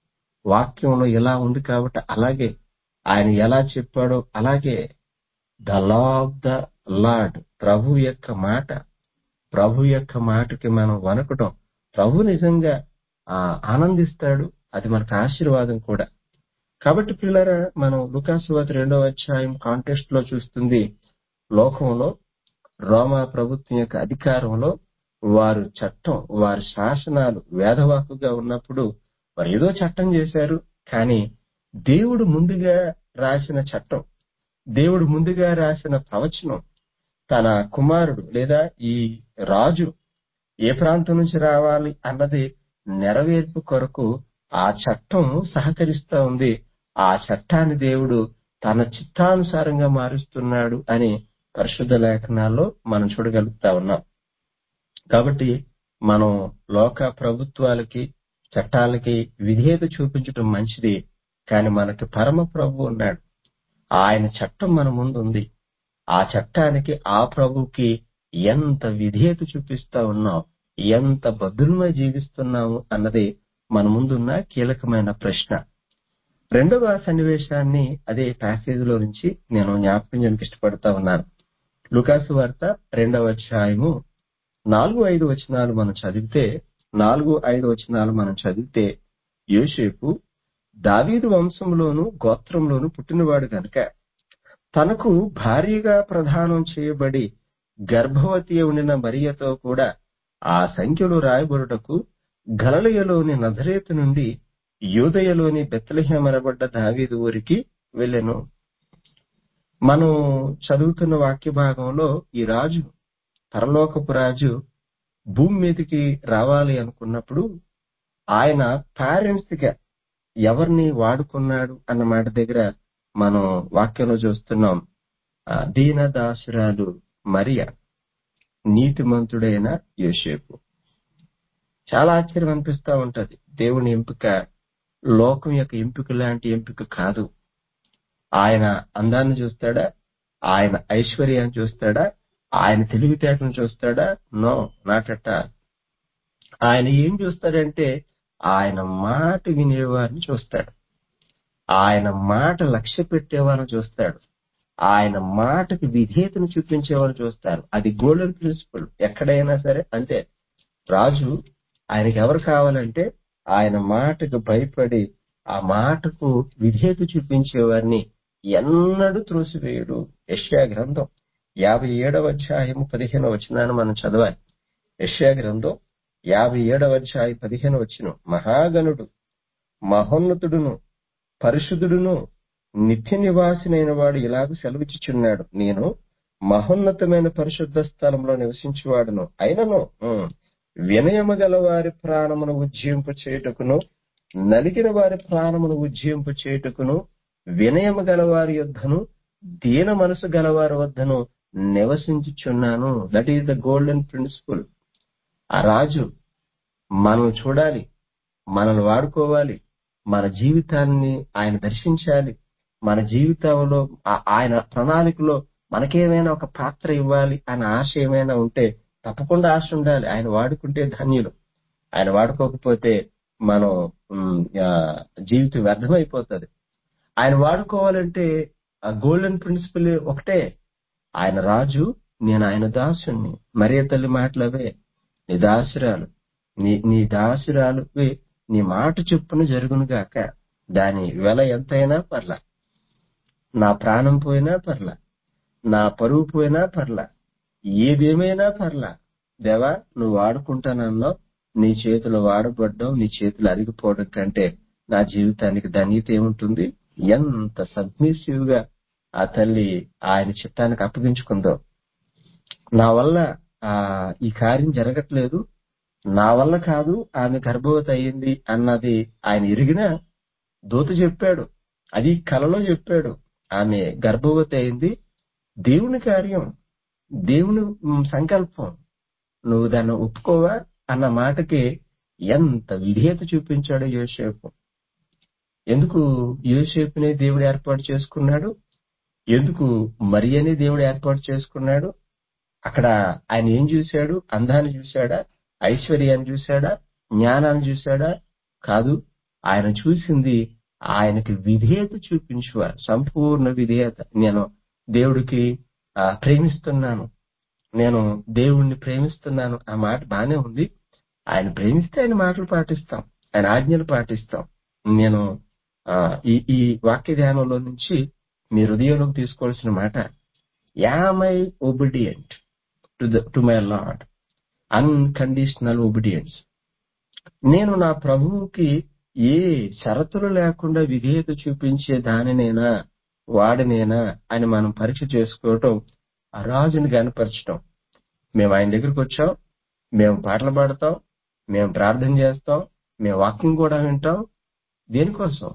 వాక్యంలో ఎలా ఉంది కాబట్టి అలాగే, ఆయన ఎలా చెప్పాడో అలాగే. The law of the lord, ప్రభు యొక్క మాట, ప్రభు యొక్క మాటకి మనం వణకటం, ప్రభు నిజంగా ఆ ఆనందిస్తాడు. అది మనకు ఆశీర్వాదం కూడా. కాబట్టి పిల్లరా, మనం లూకాసు వార్త రెండవ అధ్యాయం కాంటెక్స్ట్ లో చూస్తుంది, లోకంలో రోమా ప్రభుత్వం యొక్క అధికారంలో వారు చట్టం, వారి శాసనాలు వేదవాకుగా ఉన్నప్పుడు వారు ఏదో చట్టం చేశారు. కానీ దేవుడు ముందుగా రాసిన చట్టం, దేవుడు ముందుగా రాసిన ప్రవచనం, తన కుమారుడు లేదా ఈ రాజు ఏ ప్రాంతం నుంచి రావాలి అన్నది నెరవేర్పు కొరకు ఆ చట్టం సహకరిస్తా ఉంది. ఆ చట్టాన్ని దేవుడు తన చిత్తానుసారంగా మారుస్తున్నాడు అని పరిశుద్ధ లేఖనాల్లో మనం చూడగలుగుతా ఉన్నాం. కాబట్టి మనం లోక ప్రభుత్వాలకి చట్టాలకి విధేయత చూపించడం మంచిది. కానీ మనకి పరమ ప్రభు ఉన్నాడు, ఆయన చట్టం మన ముందు ఉంది. ఆ చట్టానికి, ఆ ప్రభుకి ఎంత విధేయత చూపిస్తా ఉన్నాం, ఎంత బద్దులుగా జీవిస్తున్నాము అన్నది మన ముందున్న కీలకమైన ప్రశ్న. రెండవ సన్నివేశాన్ని అదే ప్యాసేజ్ లో నుంచి నేను జ్ఞాపకం చేయడానికి ఇష్టపడతా ఉన్నాను. లూకాసు వార్త రెండవ అధ్యాయము నాలుగు ఐదు వచనాలు మనం చదివితే నాలుగు ఐదు వచనాలు మనం చదివితే యోసేపు దావీదు వంశంలోను గోత్రంలోను పుట్టినవాడు గనుక తనకు భార్యగా ప్రదానం చేయబడి గర్భవతి ఉండిన మరియతో కూడా ఆ సంఖ్యలో రాయబడుటకు గలిలయలోని నజరేతు నుండి యూదయలోని బెత్లెహేము అనబడ్డ దావీదు ఊరికి వెళ్ళెను. మనం చదువుతున్న వాక్య భాగంలో ఈ రాజు, పరలోకపు రాజు భూమి మీదకి రావాలి అనుకున్నప్పుడు ఆయన పేరెంట్స్ గా ఎవరిని వాడుకున్నాడు అన్న మాట దగ్గర మనం వాక్యంలో చూస్తున్నాం. ఆ, దీనదాసురాలు మరియ, నీతిమంతుడైన యోసేపు. చాలా ఆశ్చర్యం అనిపిస్తా ఉంటది. దేవుని ఎంపిక లోకం యొక్క ఎంపిక లాంటి ఎంపిక కాదు. ఆయన అందాన్ని చూస్తాడా, ఆయన ఐశ్వర్యాన్ని చూస్తాడా, ఆయన తెలివితేటను చూస్తాడా? No, not at all. ఆయన ఏం చూస్తాడంటే ఆయన మాట వినేవారిని చూస్తాడు, ఆయన మాట లక్ష్య పెట్టేవారిని చూస్తాడు, ఆయన మాటకి విధేయతను చూపించేవారిని చూస్తారు. అది గోల్డెన్ ప్రిన్సిపల్ ఎక్కడైనా సరే అంతే. రాజు ఆయనకి ఎవరు కావాలంటే ఆయన మాటకు భయపడి ఆ మాటకు విధేయత చూపించేవారిని ఎన్నడూ త్రోసివేయుడు. యెషయా గ్రంథం యాభై ఏడవ అధ్యాయం పదిహేను వచనాన్ని మనం చదవాలి. యెషయా గ్రంథం యాభై ఏడవ అధ్యాయం పదిహేను వచనం, మహాగణుడు, మహోన్నతుడును, పరిశుద్ధుడును, నిత్య నివాసినైన వాడు ఇలాగ సెలవిచ్చుచున్నాడు, నేను మహోన్నతమైన పరిశుద్ధ స్థలంలో నివసించువాడును, అయినను ఉమ్, వినయము గల వారి ప్రాణమును ఉజ్జీంపు చేయుటకును, నలిగిన వారి ప్రాణమును ఉజ్జీంపు చేయుటకును, వినయము గల వారి యొద్దను, దీన మనసు గలవారి వద్దను నివసించుచున్నాను. That is the golden principle. ఆ రాజు మనం చూడాలి, మనల్ని వాడుకోవాలి, మన జీవితాన్ని ఆయన దర్శించాలి, మన జీవితంలో ఆ- ఆయన ప్రణాళికలో మనకేమైనా ఒక పాత్ర ఇవ్వాలి అనే ఆశ ఏమైనా ఉంటే తప్పకుండా ఆశ ఉండాలి. ఆయన వాడుకుంటే ధన్యులు, ఆయన వాడుకోకపోతే మనం ఉమ్, ఆ, జీవితం వ్యర్థమైపోతుంది. ఆయన వాడుకోవాలంటే ఆ గోల్డెన్ ప్రిన్సిపల్ ఒకటే, ఆయన రాజు, నేను ఆయన దాసుని. మరియ తల్లి మాటలవే, నీ దాసురాలు, నీ నీ దాసురాలు నీ మాట చొప్పున జరుగును గాక, దాని వెల ఎంతైనా పర్లా, నా ప్రాణం పోయినా పర్లా, నా పరువు పోయినా పర్లా, ఏదేమైనా పర్లా, దేవా నువ్వు వాడుకుంటానన్నావు, నీ చేతులు వాడబడ్డావు, నీ చేతులు అరిగిపోవడం కంటే నా జీవితానికి ధన్యత ఏముంటుంది? ఎంత సబ్మిసివ్ గా ఆ తల్లి ఆయన చిత్తానికి అప్పగించుకుందో. నా వల్ల ఆ ఈ కార్యం జరగట్లేదు, నా వల్ల కాదు ఆమె గర్భవతి అయ్యింది అన్నది ఆయన ఎరిగినా దూత చెప్పాడు, అది కలలో చెప్పాడు, ఆమె గర్భవతి అయింది, దేవుని కార్యం, దేవుని ఉమ్, సంకల్పం, నువ్వు దాన్ని ఒప్పుకోవా అన్న మాటకి ఎంత విధేయత చూపించాడో యోసేపు. ఎందుకు యోసేపుని దేవుడు ఏర్పాటు చేసుకున్నాడు? ఎందుకు మరియని దేవుడు ఏర్పాటు చేసుకున్నాడు? అక్కడ ఆయన ఏం చూశాడు? అందాన్ని చూశాడా? ఐశ్వర్యాన్ని చూశాడా? జ్ఞానాన్ని చూశాడా? కాదు. ఆయన చూసింది ఆయనకి విధేయత చూపించేవారు, సంపూర్ణ విధేయత. నేను దేవుడికి ఆ, ప్రేమిస్తున్నాను, నేను దేవుణ్ణి ప్రేమిస్తున్నాను, ఆ మాట బానే ఉంది. ఆయన ప్రేమిస్తే ఆయన మాటలు పాటిస్తాం, ఆయన ఆజ్ఞలు పాటిస్తాం. నేను ఆ, ఈ ఈ వాక్య ధ్యానంలో నుంచి మీ హృదయంలోకి తీసుకోవాల్సిన మాట, am I obedient to the to my lord, unconditional obedience. నేను నా ప్రభువుకి ఏ షరతులు లేకుండా విధేయత చూపించే దానినేనా, వాడినేనా అని మనం పరీక్ష చేసుకోవటం, ఆ రాజుని కనపరచటం. మేము ఆయన దగ్గరికి వచ్చాం, మేము పాటలు పాడతాం, మేము ప్రార్థన చేస్తాం, మేము వాక్యం కూడా వింటాం. దేనికోసం?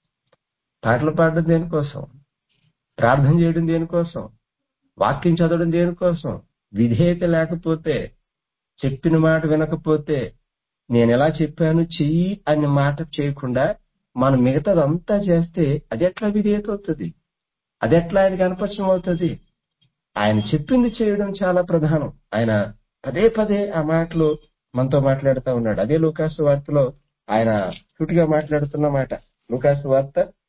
పాటలు పాడడం దేనికోసం? ప్రార్థన చేయడం దేనికోసం? వాక్యం చదవడం దేనికోసం? విధేయత లేకపోతే, చెప్పిన మాట వినకపోతే, నేను ఎలా చెప్పాను చెయ్యి అనే మాట చేయకుండా మనం మిగతాదంతా చేస్తే అది ఎట్లా విధేయత అవుతుంది? అది ఎట్లా ఆయన కనపరచడం అవుతుంది? ఆయన చెప్పింది చేయడం చాలా ప్రధానం. ఆయన పదే పదే ఆ మాటలు మనతో మాట్లాడుతూ ఉన్నాడు. అదే లూకాసు వార్తలో ఆయన సూటిగా మాట్లాడుతున్న మాట. లూకాసు వార్త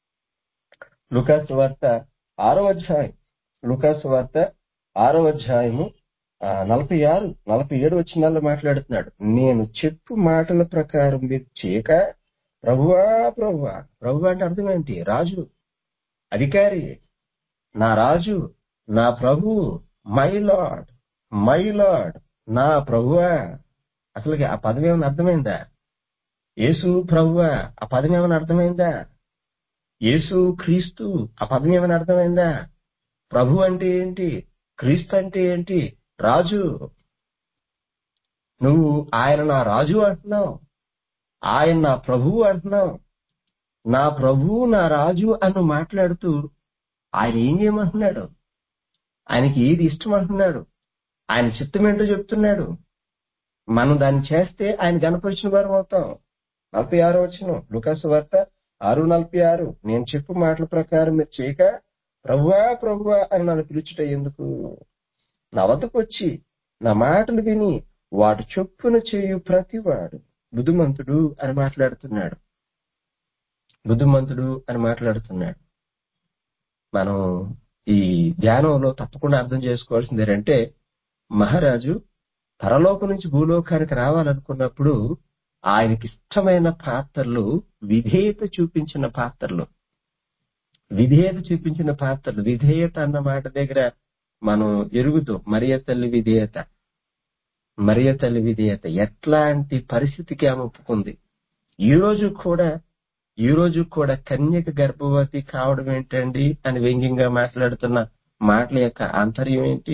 లూకాసు వార్త ఆరో అధ్యాయం లూకాసు వార్త ఆరో అధ్యాయము ఆ, నలభై ఆరు నలభై ఏడు వచ్చినాల్లో మాట్లాడుతున్నాడు. నేను చెప్పు మాటల ప్రకారం మీరు చేయక ప్రభువా ప్రభువా ప్రభు అంటే అర్థం ఏంటి? రాజు, అధికారి, నా రాజు, నా ప్రభువు, మై లార్డ్, మై లార్డ్, నా ప్రభువా. అసలుకి ఆ పదం ఏమైనా అర్థమైందా? యేసు ప్రభువా ఆ పదం ఏమైనా అర్థమైందా? యేసు క్రీస్తు ఆ పదం ఏమైనా అర్థమైందా? ప్రభు అంటే ఏంటి? క్రీస్తు అంటే ఏంటి? రాజు. నువ్వు ఆయన నా రాజు అంటున్నావు, ఆయన నా ప్రభువు అంటున్నావు. నా ప్రభువు నా రాజు అని మాట్లాడుతూ ఆయన ఏం చేయమంటున్నాడు? ఆయనకి ఏది ఇష్టం అంటున్నాడు? ఆయన చిత్తం ఏంటో చెప్తున్నాడు. మనం దాన్ని చేస్తే ఆయన గణపరిచిన వారం అవుతాం. నలభై ఆరో వచ్చిన లూకాసు వార్త ఆరు నలభై ఆరు నేను చెప్పు మాటల ప్రకారం మీరు చేయక ప్రభువా ప్రభువా అని నన్ను పిలుచుట ఎందుకు? నా వద్దకు వచ్చి నా మాటలు విని వాటి చొప్పున చేయు ప్రతివాడు బుద్ధిమంతుడు అని మాట్లాడుతున్నాడు. బుద్ధిమంతుడు అని మాట్లాడుతున్నాడు. మనం ఈ ధ్యానంలో తప్పకుండా అర్థం చేసుకోవాల్సింది ఏంటంటే, మహారాజు పరలోకం నుంచి భూలోకానికి రావాలనుకున్నప్పుడు ఆయనకి ఇష్టమైన పాత్రలు, విధేయత చూపించిన పాత్రలు, విధేయత చూపించిన పాత్రలు. విధేయత అన్న మాట దగ్గర మనం ఎరుగుతాం. మరియ తల్లి విధేయత, మరియ తల్లి విధేయత ఎట్లాంటి పరిస్థితికి ఆమె ఒప్పుకుంది. ఈ రోజు కూడా ఈ రోజు కూడా కన్యక గర్భవతి కావడం ఏంటండి అని వ్యంగ్యంగా మాట్లాడుతున్న మాటల యొక్క ఆంతర్యం ఏంటి?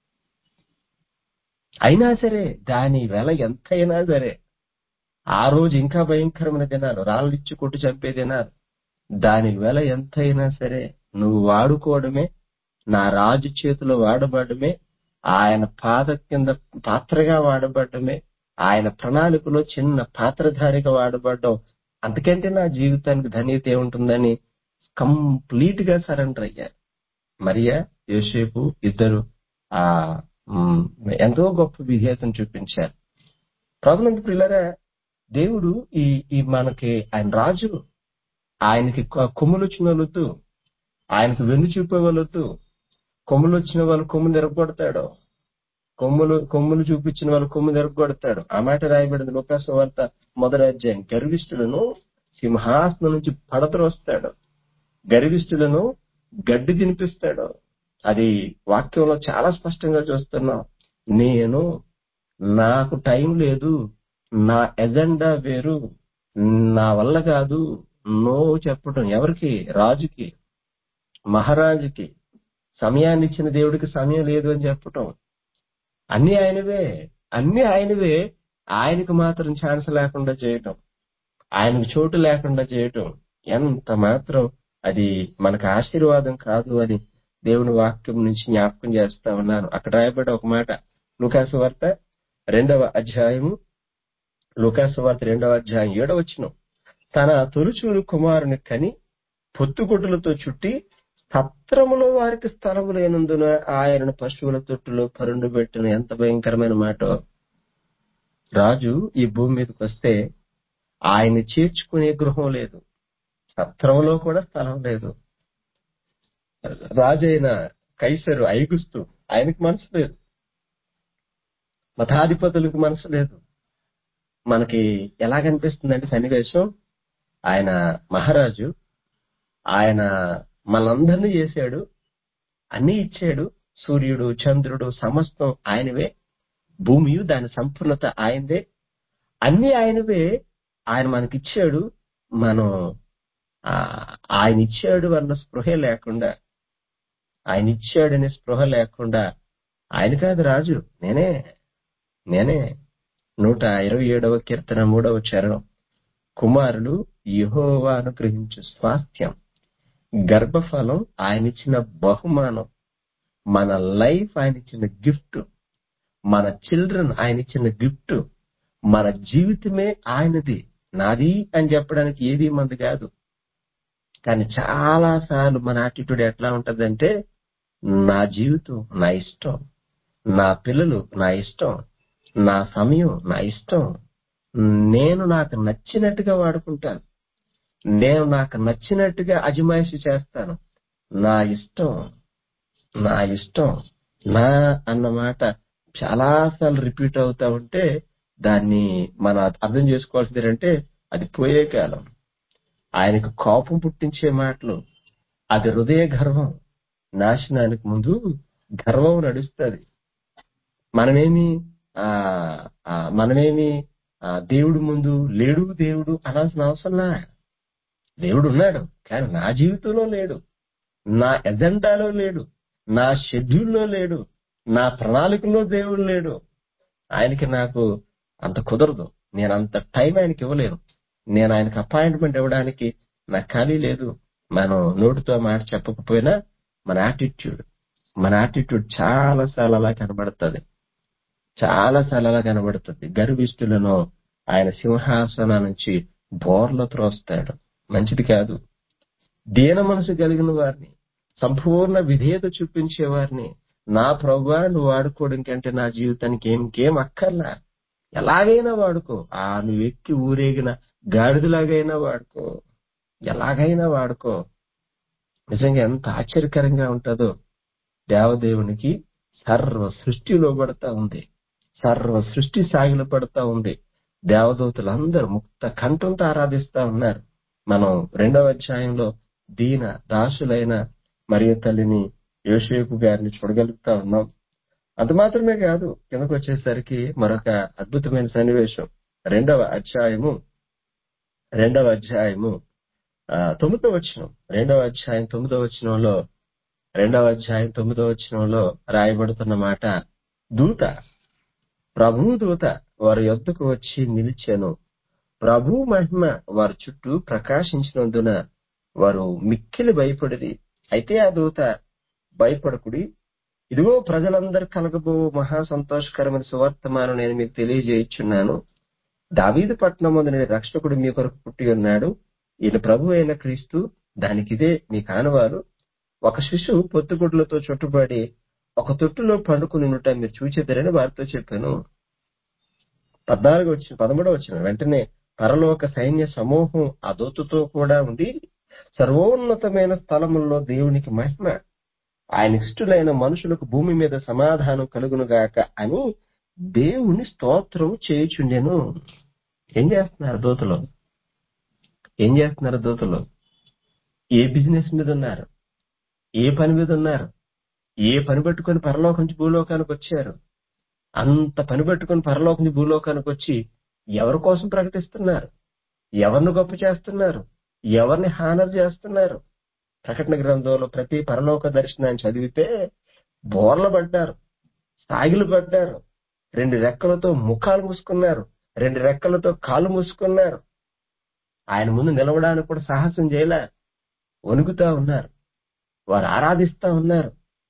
అయినా సరే దాని వెల ఎంతైనా సరే, ఆ రోజు ఇంకా భయంకరమైన దినాలు, రాళ్ళిచ్చి కొట్టు చంపే దినాలు, దాని వెల ఎంతైనా సరే నువ్వు వాడుకోవడమే, నా రాజు చేతిలో వాడబడమే, ఆయన పాద కింద పాత్రగా వాడబడ్డమే, ఆయన ప్రణాళికలో చిన్న పాత్రధారిగా వాడబడ్డం, అంతకంటే నా జీవితానికి ధన్యత ఏముంటుందని కంప్లీట్ గా సరెండర్ అయ్యారు. మరియా యోసేపు ఇద్దరు ఆ ఉమ్, ఎంతో గొప్ప విధేయతను చూపించారు. ప్రభునందు ప్రియులారా, దేవుడు ఈ ఈ మనకి ఆయన రాజు, ఆయనకి కొ- కొమ్ములు వచ్చిన వాళ్ళొద్దు, ఆయనకు వెన్ను చూపే వాళ్ళొద్దు. కొమ్ములు వచ్చిన వాళ్ళు కొమ్ములు ఎరగొడతాడు, కొమ్ములు కొమ్ములు చూపించిన వాళ్ళు కొమ్ములు ఎరగొడతాడు. ఆ మాట రాయబడింది లూకాసు వార్త మొదటి అధ్యాయం. గర్విష్ఠులను సింహాసనం నుంచి పడద్రోస్తాడు, గర్విష్ఠులను గడ్డి తినిపిస్తాడు. అది వాక్యంలో చాలా స్పష్టంగా చూస్తున్నాం. నేను నాకు టైం లేదు, నా ఎజెండా వేరు, నా వల్ల కాదు, నో చెప్పడం ఎవరికి? రాజుకి, మహారాజుకి. సమయాన్ని ఇచ్చిన దేవుడికి సమయం లేదు అని చెప్పటం. అన్ని ఆయనవే, అన్ని ఆయనవే. ఆయనకు మాత్రం ఛాన్స్ లేకుండా చేయటం, ఆయనకు చోటు లేకుండా చేయటం ఎంత మాత్రం అది మనకు ఆశీర్వాదం కాదు అని దేవుని వాక్యం నుంచి జ్ఞాపకం చేస్తా ఉన్నాను. అక్కడ రాయబడ్డ ఒక మాట, లూకాసు వార్త రెండవ అధ్యాయము, లూకాసు వార్త రెండవ అధ్యాయం ఏడవ వచనం. తన తొలిచూలు కుమారుని కని పొత్తుగుడ్డలతో చుట్టి సత్రములో వారికి స్థలము లేనందున ఆయనను పశువుల తొట్టులో పరుండు పెట్టిన. ఎంత భయంకరమైన మాట! రాజు ఈ భూమి మీదకి వస్తే ఆయన చేర్చుకునే గృహం లేదు, సత్రంలో కూడా స్థలం లేదు. రాజైన కైసరు ఐగుస్తు, ఆయనకు మనసు లేదు, మతాధిపతులకు మనసు లేదు. మనకి ఎలాగనిపిస్తుందంటే సన్నివేశం, ఆయన మహారాజు, ఆయన మనందరినీ చేశాడు, అన్ని ఇచ్చాడు, సూర్యుడు చంద్రుడు సమస్తం ఆయనవే, భూమియు దాని సంపూర్ణత ఆయనదే, అన్ని ఆయనవే. ఆయన మనకిచ్చాడు, మనం ఆ, ఆయన ఇచ్చాడు అన్న స్పృహ లేకుండా, ఆయన ఇచ్చాడనే స్పృహ లేకుండా, ఆయన కాదు రాజు, నేనే నేనే నూట ఇరవై ఏడవ కీర్తన మూడవ చరణం. కుమారులు యెహోవా అనుగ్రహించు స్వాస్థ్యం, గర్భఫలం ఆయన ఇచ్చిన బహుమానం, మన లైఫ్ ఆయన ఇచ్చిన గిఫ్ట్, మన చిల్డ్రన్ ఆయన ఇచ్చిన గిఫ్ట్, మన జీవితమే ఆయనది. నాది అని చెప్పడానికి ఏది మంది కాదు. కానీ చాలా సార్లు మన యాటిట్యూడ్ ఎట్లా ఉంటదంటే, నా జీవితం నా ఇష్టం, నా పిల్లలు నా ఇష్టం, నా సమయం నా ఇష్టం, నేను నాకు నచ్చినట్టుగా వాడుకుంటాను. నేను నాకు నచ్చినట్టుగా అజమాయిషి చేస్తాను. నా ఇష్టం, నా ఇష్టం, నా అన్నమాట చాలా సార్లు రిపీట్ అవుతా ఉంటే దాన్ని మనం అర్థం చేసుకోవాల్సింది ఏంటంటే అది పోయే కాలం. ఆయనకు కోపం పుట్టించే మాటలు, అది హృదయ గర్వం. నాశనానికి ముందు గర్వం నడుస్తుంది. మనమేమి ఆ ఆ, మనమేమి ఆ, దేవుడి ముందు లేడు దేవుడు అనాల్సిన అవసరంలా. దేవుడు ఉన్నాడు, కానీ నా జీవితంలో లేడు, నా ఎజెండాలో లేడు, నా షెడ్యూల్లో లేడు, నా ప్రణాళికలో దేవుడు లేడు. ఆయనకి నాకు అంత కుదరదు. నేను అంత టైం ఆయనకి ఇవ్వలేను. నేను ఆయనకి అపాయింట్మెంట్ ఇవ్వడానికి నాకు ఖాళీ లేదు. మనం నోటితో మాట చెప్పకపోయినా మన యాటిట్యూడ్ మన యాటిట్యూడ్ చాలా సార్లు అలా కనబడుతుంది. చాలా సార్లు అలా కనబడుతుంది. గర్విష్ఠులను ఆయన సింహాసనం నుంచి బోర్ల త్రోస్తాడు. మంచిది కాదు. దీన మనసు కలిగిన వారిని, సంపూర్ణ విధేయత చూపించే వారిని నా ప్రభువా నువ్వు వాడుకోవడం కంటే నా జీవితానికి ఇంకేం అక్కర్లా, ఎలాగైనా వాడుకో. ఆ నువ్వు ఎక్కి ఊరేగిన గాడిదలాగైనా వాడుకో, ఎలాగైనా వాడుకో. నిజంగా ఎంత ఆశ్చర్యకరంగా ఉంటుందో. దేవదేవునికి సర్వ సృష్టి లోబడతా ఉంది, సర్వ సృష్టి సాగిల పడతా ఉంది. దేవదూతలందరూ ముక్త కంఠంతో ఆరాధిస్తా ఉన్నారు. మనం రెండవ అధ్యాయంలో దీన దాసులైన మరియు తల్లిని యోసేపు గారిని చూడగలుగుతా ఉన్నాం. అంత మాత్రమే కాదు, కిందకు వచ్చేసరికి మరొక అద్భుతమైన సన్నివేశం. రెండవ అధ్యాయము రెండవ అధ్యాయము ఆ తొమ్మిదో వచనం రెండవ అధ్యాయం తొమ్మిదో వచనంలో రెండవ అధ్యాయం తొమ్మిదో వచనంలో రాయబడుతున్న మాట, దూత ప్రభు దూత వారి యొద్దకు వచ్చి నిలిచెను. ప్రభు మహిమ వారి చుట్టూ ప్రకాశించినందున వారు మిక్కిలి భయపడిరి. అయితే ఆ దూత, భయపడకుడి, ఇదిగో ప్రజలందరూ కలగబో మహా సంతోషకరమైన సువర్తమానం నేను మీకు తెలియజేయుచున్నాను. దావీదు పట్టణమందు నేడు రక్షకుడు మీ కొరకు పుట్టి ఉన్నాడు. ఈయన ప్రభు అయిన క్రీస్తు. దానికిదే మీ కానువారు. ఒక శిశువు పొత్తుగుడ్లతో చుట్టుబడి ఒక తొట్టులో పండుకుని ఉండుట మీరు చూచెదరని వారితో చెప్పాను. పద్నాలుగు వచ్చిన పదమూడవ వచ్చిన వెంటనే పరలోక సైన్య సమూహం ఆ దూతతో కూడా ఉండి, సర్వోన్నతమైన స్థలముల్లో దేవునికి మహిమ, ఆయన ఇష్టులైన మనుషులకు భూమి మీద సమాధానం కలుగునుగాక అని దేవుని స్తోత్రం చేయుచుండెను. ఏం చేస్తున్నారు దూతలు? ఏం చేస్తున్నారు దూతలు? ఏ బిజినెస్ మీద ఉన్నారు? ఏ పని మీద ఉన్నారు? ఏ పని పెట్టుకుని పరలోకం నుంచి భూలోకానికి వచ్చారు? అంత పని పెట్టుకుని పరలోకం నుంచి భూలోకానికి వచ్చి ఎవరి కోసం ప్రకటిస్తున్నారు? ఎవరిని గొప్ప చేస్తున్నారు? ఎవరిని హానర్ చేస్తున్నారు? ప్రకటన గ్రంథంలో ప్రతి పరలోక దర్శనాన్ని చదివితే బోర్ల పడ్డారు, సాగిలు పడ్డారు, రెండు రెక్కలతో ముఖాలు మూసుకున్నారు, రెండు రెక్కలతో కాళ్ళు మూసుకున్నారు. ఆయన ముందు నిలవడానికి కూడా సాహసం చేయలే, వణుకుతా ఉన్నారు. వారు ఆరాధిస్తా ఉన్నారు.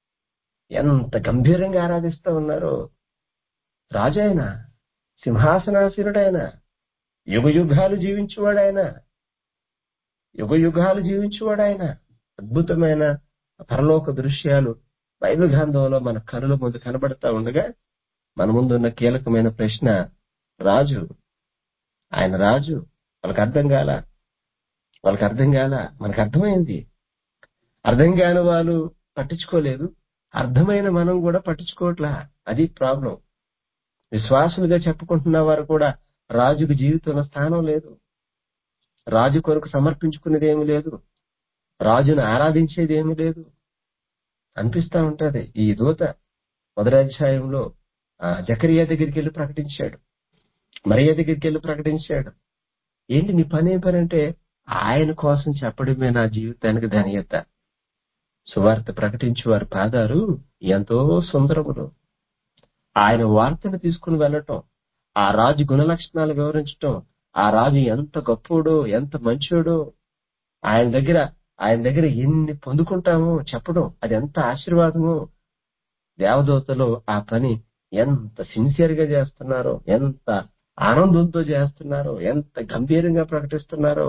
ఎంత గంభీరంగా ఆరాధిస్తా ఉన్నారు. రాజైన, సింహాసనాసీనుడైన, యుగ యుగాలు జీవించువాడాయన, యుగ యుగాలు జీవించువాడాయన. అద్భుతమైన పరలోక దృశ్యాలు బైబిల్ గ్రంథంలో మన కనుల ముందు కనబడతా ఉండగా మన ముందున్న కీలకమైన ప్రశ్న, రాజు, ఆయన రాజు. వాళ్ళకి అర్థం కాల వాళ్ళకి అర్థం కాల మనకు అర్థమైంది. అర్థం కాని వాళ్ళు పట్టించుకోలేదు, అర్థమైన మనం కూడా పట్టించుకోవట్లా. అది ప్రాబ్లం. విశ్వాసులుగా చెప్పుకుంటున్న వారు కూడా రాజుకు జీవితంలో స్థానం లేదు, రాజు కొరకు సమర్పించుకునేది ఏమీ లేదు, రాజును ఆరాధించేది ఏమీ లేదు అనిపిస్తా ఉంటది. ఈ దూత మొదటి అధ్యాయంలో ఆ జకరియా దగ్గరికి వెళ్ళి ప్రకటించాడు, మరియ దగ్గరికి వెళ్ళి ప్రకటించాడు. ఏంటి నీ పని ఏం పని అంటే, ఆయన కోసం చెప్పడమే నా జీవితానికి ధన్యత. సువార్త ప్రకటించే వారి పాదాలు ఎంతో సుందరములు. ఆయన వార్తను తీసుకుని వెళ్ళటం, ఆ రాజు గుణ లక్షణాలు వివరించటం, ఆ రాజు ఎంత గొప్పోడో ఎంత మంచోడో, ఆయన దగ్గర ఆయన దగ్గర ఎన్ని పొందుకుంటామో చెప్పడం, అది ఎంత ఆశీర్వాదమో. దేవదూతలు ఆ పని ఎంత సిన్సియర్ గా చేస్తున్నారో, ఎంత ఆనందంతో చేస్తున్నారో, ఎంత గంభీరంగా ప్రకటిస్తున్నారో.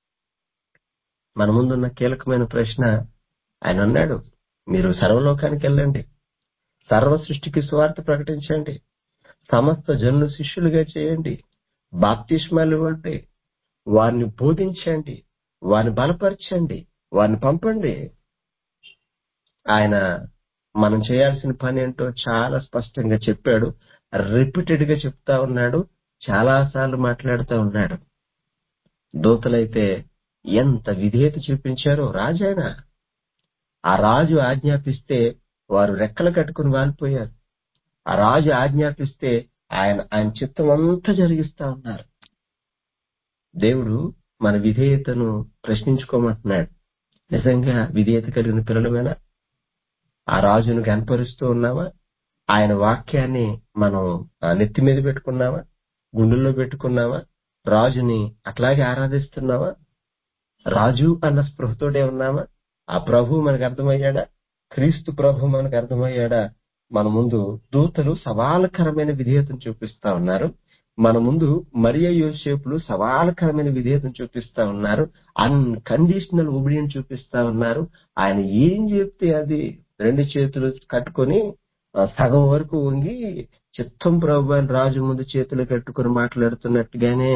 మన ముందున్న కీలకమైన ప్రశ్న, ఆయన అన్నాడు, మీరు సర్వలోకానికి వెళ్ళండి, సర్వ సృష్టికి సువార్త ప్రకటించండి, సమస్త జనులు శిష్యులుగా చేయండి, బాప్తిస్మాలు ఇవ్వండి, వారిని బోధించండి, వారిని బలపరచండి, వారిని పంపండి. ఆయన మనం చేయాల్సిన పని ఏంటో చాలా స్పష్టంగా చెప్పాడు. రిపీటెడ్ గా చెప్తా ఉన్నాడు, చాలా సార్లు మాట్లాడుతూ ఉన్నాడు. దూతలైతే ఎంత విధేయత చూపించారో. రాజైన ఆ రాజు ఆజ్ఞాపిస్తే వారు రెక్కలు కట్టుకుని వాలిపోయారు. ఆ రాజు ఆజ్ఞాపిస్తే ఆయన ఆయన చిత్తం అంతా జరిగిస్తా ఉన్నారు. దేవుడు మన విధేయతను ప్రశ్నించుకోమంటున్నాడు. నిజంగా విధేయత కలిగిన పిల్లలమేనా? ఆ రాజును కనపరుస్తూ ఉన్నావా? ఆయన వాక్యాన్ని మనం ఆ, నెత్తి మీద పెట్టుకున్నావా? గుండెల్లో పెట్టుకున్నావా? రాజుని అట్లాగే ఆరాధిస్తున్నావా? రాజు అన్న స్పృహతోటే ఉన్నామా? ఆ ప్రభు మనకు అర్థమయ్యాడా? క్రీస్తు ప్రభు మనకు అర్థమయ్యాడా? మన ముందు దూతలు సవాలకరమైన విధేయతను చూపిస్తా ఉన్నారు. మన ముందు మరియ యోసేపులు సవాలకరమైన విధేయతను చూపిస్తా ఉన్నారు. అన్కండిషనల్ ఒబిడియన్స్ చూపిస్తా ఉన్నారు. ఆయన ఏం చెప్తే అది రెండు చేతులు కట్టుకొని ఆ, సగం వరకు వంగి చిత్తం ప్రభు అని రాజు ముందు చేతులు కట్టుకొని మాట్లాడుతున్నట్టుగానే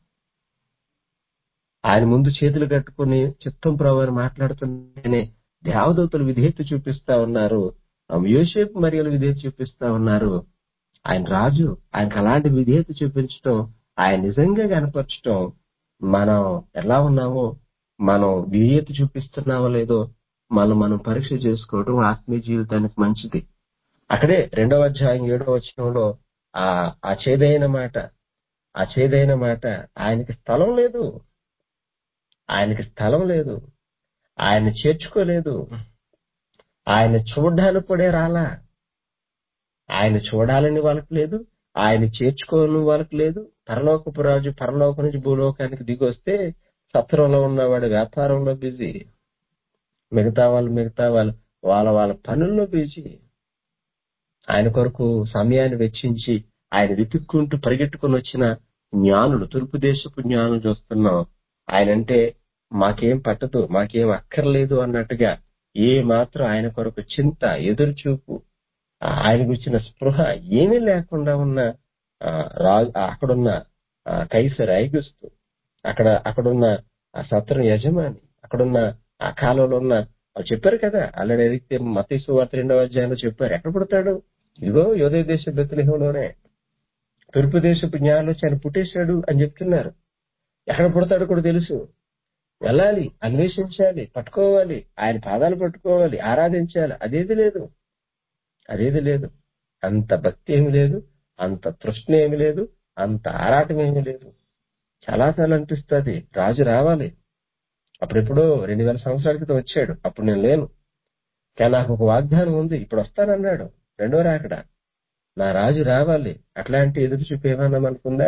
ఆయన ముందు చేతులు కట్టుకుని చిత్తం ప్రభు అని మాట్లాడుతుంటేనే దేవదూతలు విధేయత చూపిస్తా ఉన్నారు. ఆ యోసేపు మరియలు విధేయత చూపిస్తా ఉన్నారు. ఆయన రాజు, ఆయనకు అలాంటి విధేయత చూపించటం, ఆయన నిజంగా కనపరచటం, మనం ఎలా ఉన్నామో, మనం విధేయత చూపిస్తున్నామో లేదో మనం మనం పరీక్ష చేసుకోవడం ఆత్మీయ జీవితానికి మంచిది. అక్కడే రెండవ అధ్యాయం ఏడవ వచనంలో ఆ ఆ చేదైన మాట ఆ చేదైన మాట ఆయనకి స్థలం లేదు, ఆయనకి స్థలం లేదు, ఆయన చేర్చుకోలేదు, ఆయన చూడ్డానికి కూడా రాలా. ఆయన చూడాలని వాళ్ళకి లేదు, ఆయన చేర్చుకోని వాళ్ళకి లేదు. పరలోకపు రాజు పరలోకం నుంచి భూలోకానికి దిగి వస్తే సత్రంలో ఉన్నవాడు వ్యాపారంలో బిజీ, మిగతా వాళ్ళు మిగతా వాళ్ళు వాళ్ళ వాళ్ళ పనుల్లో బిజీ. ఆయన కొరకు సమయాన్ని వెచ్చించి ఆయన వెతుక్కుంటూ పరిగెట్టుకుని వచ్చిన జ్ఞానులు, తూర్పు దేశపు జ్ఞానులు చూస్తున్నాం. ఆయనంటే మాకేం పట్టదు, మాకేం అక్కర్లేదు అన్నట్టుగా ఏ మాత్రం ఆయన కొరకు చింత, ఎదురు చూపు, ఆయన గురించిన స్పృహ ఏమీ లేకుండా ఉన్న ఆ, రాజు అక్కడున్న ఆ, కైసర్ ఐగుస్తు, అక్కడ అక్కడున్న ఆ సత్రం యజమాని, అక్కడున్న ఆ కాలంలో ఉన్న వాళ్ళు చెప్పారు కదా, అలాగే అడిగితే మత్తయి సువార్త రెండవ అధ్యాయంలో చెప్పారు. ఎక్కడ పుడతాడు? ఇదిగో యోదయ దేశ బెత్లెహేంలోనే, తూర్పు దేశపు జ్ఞానులు వచ్చి ఆయన పుట్టేశాడు అని చెప్తున్నారు. ఎక్కడ పుడతాడో కూడా తెలుసు. వెళ్ళాలి, అన్వేషించాలి, పట్టుకోవాలి, ఆయన పాదాలు పట్టుకోవాలి, ఆరాధించాలి. అదేది లేదు, అదేది లేదు. అంత భక్తి ఏమి లేదు, అంత తృష్ణ ఏమి లేదు, అంత ఆరాటం ఏమి లేదు. చాలాసార్లు అనిపిస్తుంది రాజు రావాలి. అప్పుడెప్పుడో రెండు వేల సంవత్సరాల క్రితం వచ్చాడు, అప్పుడు నేను లేను. కానీ నాకు ఒక వాగ్దానం ఉంది, ఇప్పుడు వస్తానన్నాడు. రెండో రాకడ నా రాజు రావాలి. అట్లాంటి ఎదురు చూపు ఏమన్నా మనకుందా?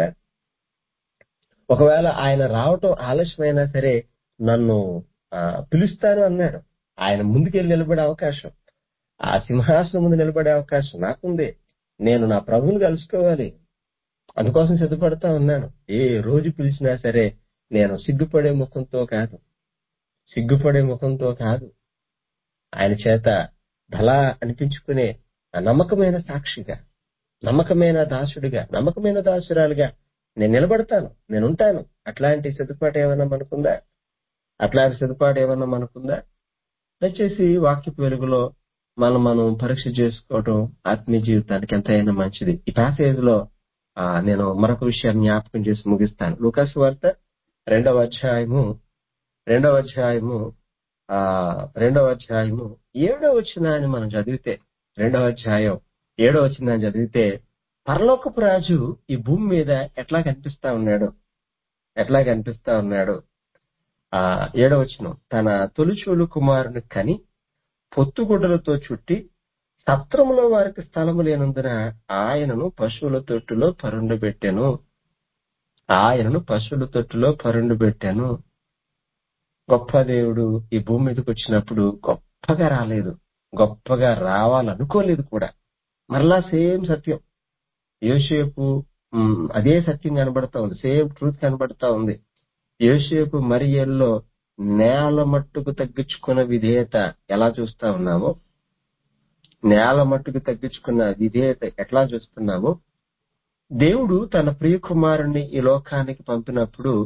ఒకవేళ ఆయన రావటం ఆలస్యమైనా సరే నన్ను ఆ, పిలుస్తాను అన్నాడు. ఆయన ముందుకెళ్ళి నిలబడే అవకాశం, ఆ సింహాసనం ముందు నిలబడే అవకాశం నాకుంది. నేను నా ప్రభువుని కలుసుకోవాలి, అందుకోసం సిద్ధపడతా ఉన్నాను. ఏ రోజు పిలిచినా సరే నేను సిగ్గుపడే ముఖంతో కాదు, సిగ్గుపడే ముఖంతో కాదు, ఆయన చేత భలా అనిపించుకునే ఆ నమ్మకమైన సాక్షిగా, నమ్మకమైన దాసుడిగా, నమ్మకమైన దాసురాలుగా నేను నిలబడతాను, నేను ఉంటాను. అట్లాంటి సిద్ధపాటు ఏమన్నా మనకుందా? అట్లాంటి సిద్ధపాటు ఏమన్నా మనకుందా? దయచేసి వాక్యపు వెలుగులో మనం మనం పరీక్ష చేసుకోవడం ఆత్మీయ జీవితానికి ఎంతైనా మంచిది. ఈ ప్యాసేజ్ లో ఆ, నేను మరొక విషయాన్ని జ్ఞాపకం చేసి ముగిస్తాను. లూకాసు వార్త రెండవ అధ్యాయము రెండవ అధ్యాయము ఆ రెండవ అధ్యాయము ఏడవ వచనాన్ని మనం చదివితే, రెండవ అధ్యాయం ఏడవ వచనాన్ని చదివితే పరలోకపు రాజు ఈ భూమి మీద ఎట్లా కనిపిస్తా ఉన్నాడు, ఎట్లా కనిపిస్తా ఉన్నాడు. ఆ ఏడవ వచనం, తన తొలిచూలు కుమారుని కని పొత్తుగుడ్డలతో చుట్టి సత్రములో వారికి స్థలము లేనందున ఆయనను పశువుల తొట్టులో పరుండబెట్టెను, ఆయనను పశువుల తొట్టులో పరుండబెట్టాను. గొప్ప దేవుడు ఈ భూమి మీదకి వచ్చినప్పుడు గొప్పగా రాలేదు, గొప్పగా రావాలనుకోలేదు కూడా. మరలా సేమ్ సత్యం యోసేపు, ఉమ్, అదే సత్యం కనబడతా ఉంది, సేమ్ ట్రూత్ కనబడతా ఉంది. యోసేపు మరియల్లో నేల మట్టుకు తగ్గించుకున్న విధేయత ఎలా చూస్తా ఉన్నామో, నేల మట్టుకు తగ్గించుకున్న విధేయత ఎట్లా చూస్తున్నామో, దేవుడు తన ప్రియ కుమారుణ్ణి ఈ లోకానికి పంపినప్పుడు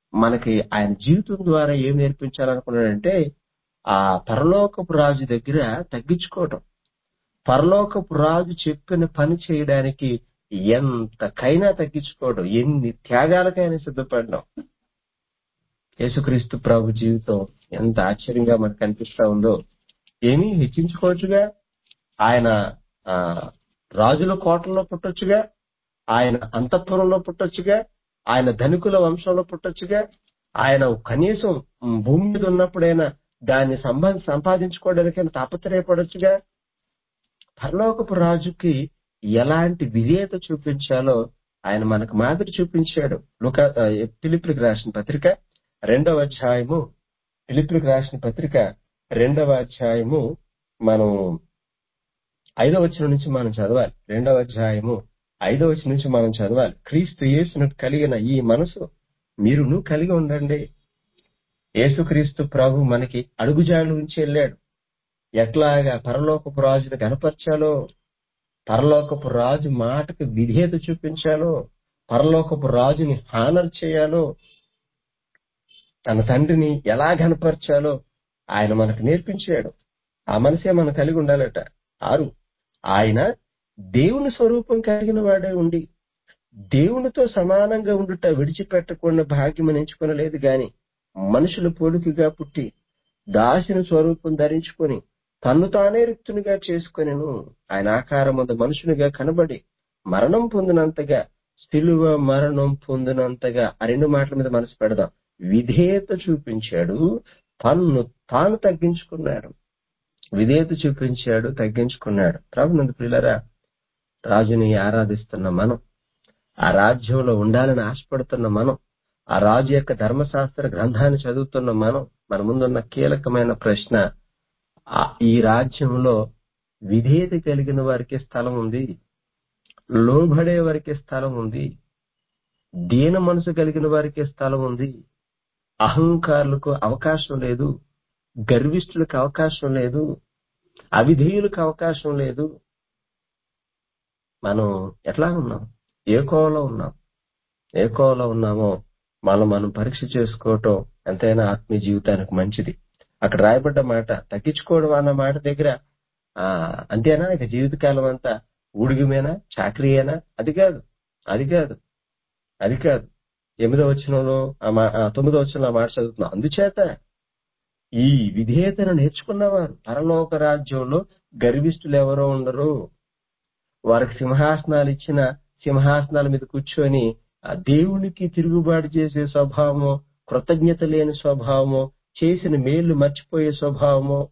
మనకి ఆయన జీవితం ద్వారా ఏం నేర్పించాలనుకున్నాడంటే ఆ పరలోకపు రాజు దగ్గర తగ్గించుకోవడం, పరలోకపు రాజు చెప్పిన పని చేయడానికి ఎంతకైనా తగ్గించుకోవడం, ఎన్ని త్యాగాలకైనా సిద్ధపడడం. యేసుక్రీస్తు ప్రభు జీవితం ఎంత ఆశ్చర్యంగా మనకు కనిపిస్తా ఉందో. ఏమీ హెచ్చించుకోవచ్చుగా, ఆయన ఆ రాజుల కోటల్లో పుట్టొచ్చుగా, ఆయన అంతఃపురంలో పుట్టొచ్చుగా, ఆయన ధనికుల వంశంలో పుట్టొచ్చుగా, ఆయన కనీసం భూమి మీద ఉన్నప్పుడైనా దాన్ని సంపా సంపాదించుకోవడానికైనా తాపత్రయపడొచ్చుగా. పరలోకపు రాజుకి ఎలాంటి విధేయత చూపించాలో ఆయన మనకు మాదిరి చూపించాడు. లూకా ఫిలిప్పీయులకు రాసిన పత్రిక రెండవ అధ్యాయము ఫిలిప్పీయులకు రాసిన పత్రిక రెండవ అధ్యాయము మనం ఐదవ వచనం నుంచి మనం చదవాలి. రెండవ అధ్యాయము ఐదవ వచనం నుంచి మనం చదవాలి. క్రీస్తు యేసును కలిగిన ఈ మనసు మీరును కలిగి ఉండండి. యేసుక్రీస్తు ప్రభు మనకి అడుగుజాడలు ఉంచి వెళ్ళాడు. ఎట్లాగా పరలోకపు రాజును కనపరచాలో, పరలోకపు రాజు మాటకు విధేయత చూపించాలో, పరలోకపు రాజుని హానర్ చేయాలో, తన తండ్రిని ఎలా కనపరచాలో ఆయన మనకు నేర్పించాడు. ఆ మనసే మనం కలిగి ఉండాలట. ఆరు, ఆయన దేవుని స్వరూపం కలిగిన వాడే ఉండి దేవునితో సమానంగా ఉండుట విడిచిపెట్టకుండా భాగ్యం ఎంచుకొనలేదు గాని మనుషుల పోలికగా పుట్టి దాసుని స్వరూపం ధరించుకొని తన్ను తానే రిక్తునిగా చేసుకొనెను. ఆయన ఆకారం ముందు మనుషునిగా కనబడి మరణం పొందినంతగా, సిలువ మరణం పొందినంతగా ఆ రెండు మాటల మీద మనసు పెడదాం. విధేయత చూపించాడు, తన్ను తాను తగ్గించుకున్నాడు. విధేయత చూపించాడు, తగ్గించుకున్నాడు. ప్రభునందు ప్రియులారా, రాజుని ఆరాధిస్తున్న మనం, ఆ రాజ్యంలో ఉండాలని ఆశపడుతున్న మనం, ఆ రాజు యొక్క ధర్మశాస్త్ర గ్రంథాన్ని చదువుతున్న మనం, మన ముందున్న కీలకమైన ప్రశ్న, ఈ రాజ్యంలో విధేయత కలిగిన వారికి స్థలం ఉంది, లోబడే వారికి స్థలం ఉంది, దీన మనసు కలిగిన వారికి స్థలం ఉంది. అహంకారులకు అవకాశం లేదు, గర్విష్ఠులకు అవకాశం లేదు, అవిధేయులకు అవకాశం లేదు. మనం ఎట్లా ఉన్నాం? ఏ కోవలో ఉన్నాం? ఏ కోవలో ఉన్నామో మనం మనం పరీక్ష చేసుకోవటం ఎంతైనా ఆత్మీయ జీవితానికి మంచిది. అక్కడ రాయబడ్డ మాట తగ్గించుకోవడం అన్న మాట దగ్గర ఆ అంతేనా ఇక జీవితకాలం అంతా ఊడిగమేనా, చాకరీయేనా? అది కాదు, అది కాదు, అది కాదు. ఎనిమిదో వచనంలో ఆ మా తొమ్మిదో వచనంలో ఆ మాట చదువుతున్నాం. అందుచేత ఈ విధేయతను నేర్చుకున్నవారు పరలోక రాజ్యంలో గర్విష్ఠులు ఎవరో ఉండరు. వారికి సింహాసనాలు ఇచ్చిన సింహాసనాల మీద కూర్చొని ఆ దేవునికి తిరుగుబాటు చేసే స్వభావము, కృతజ్ఞత లేని స్వభావము, చేసిన మేళ్లు మర్చిపోయే స్వభావము,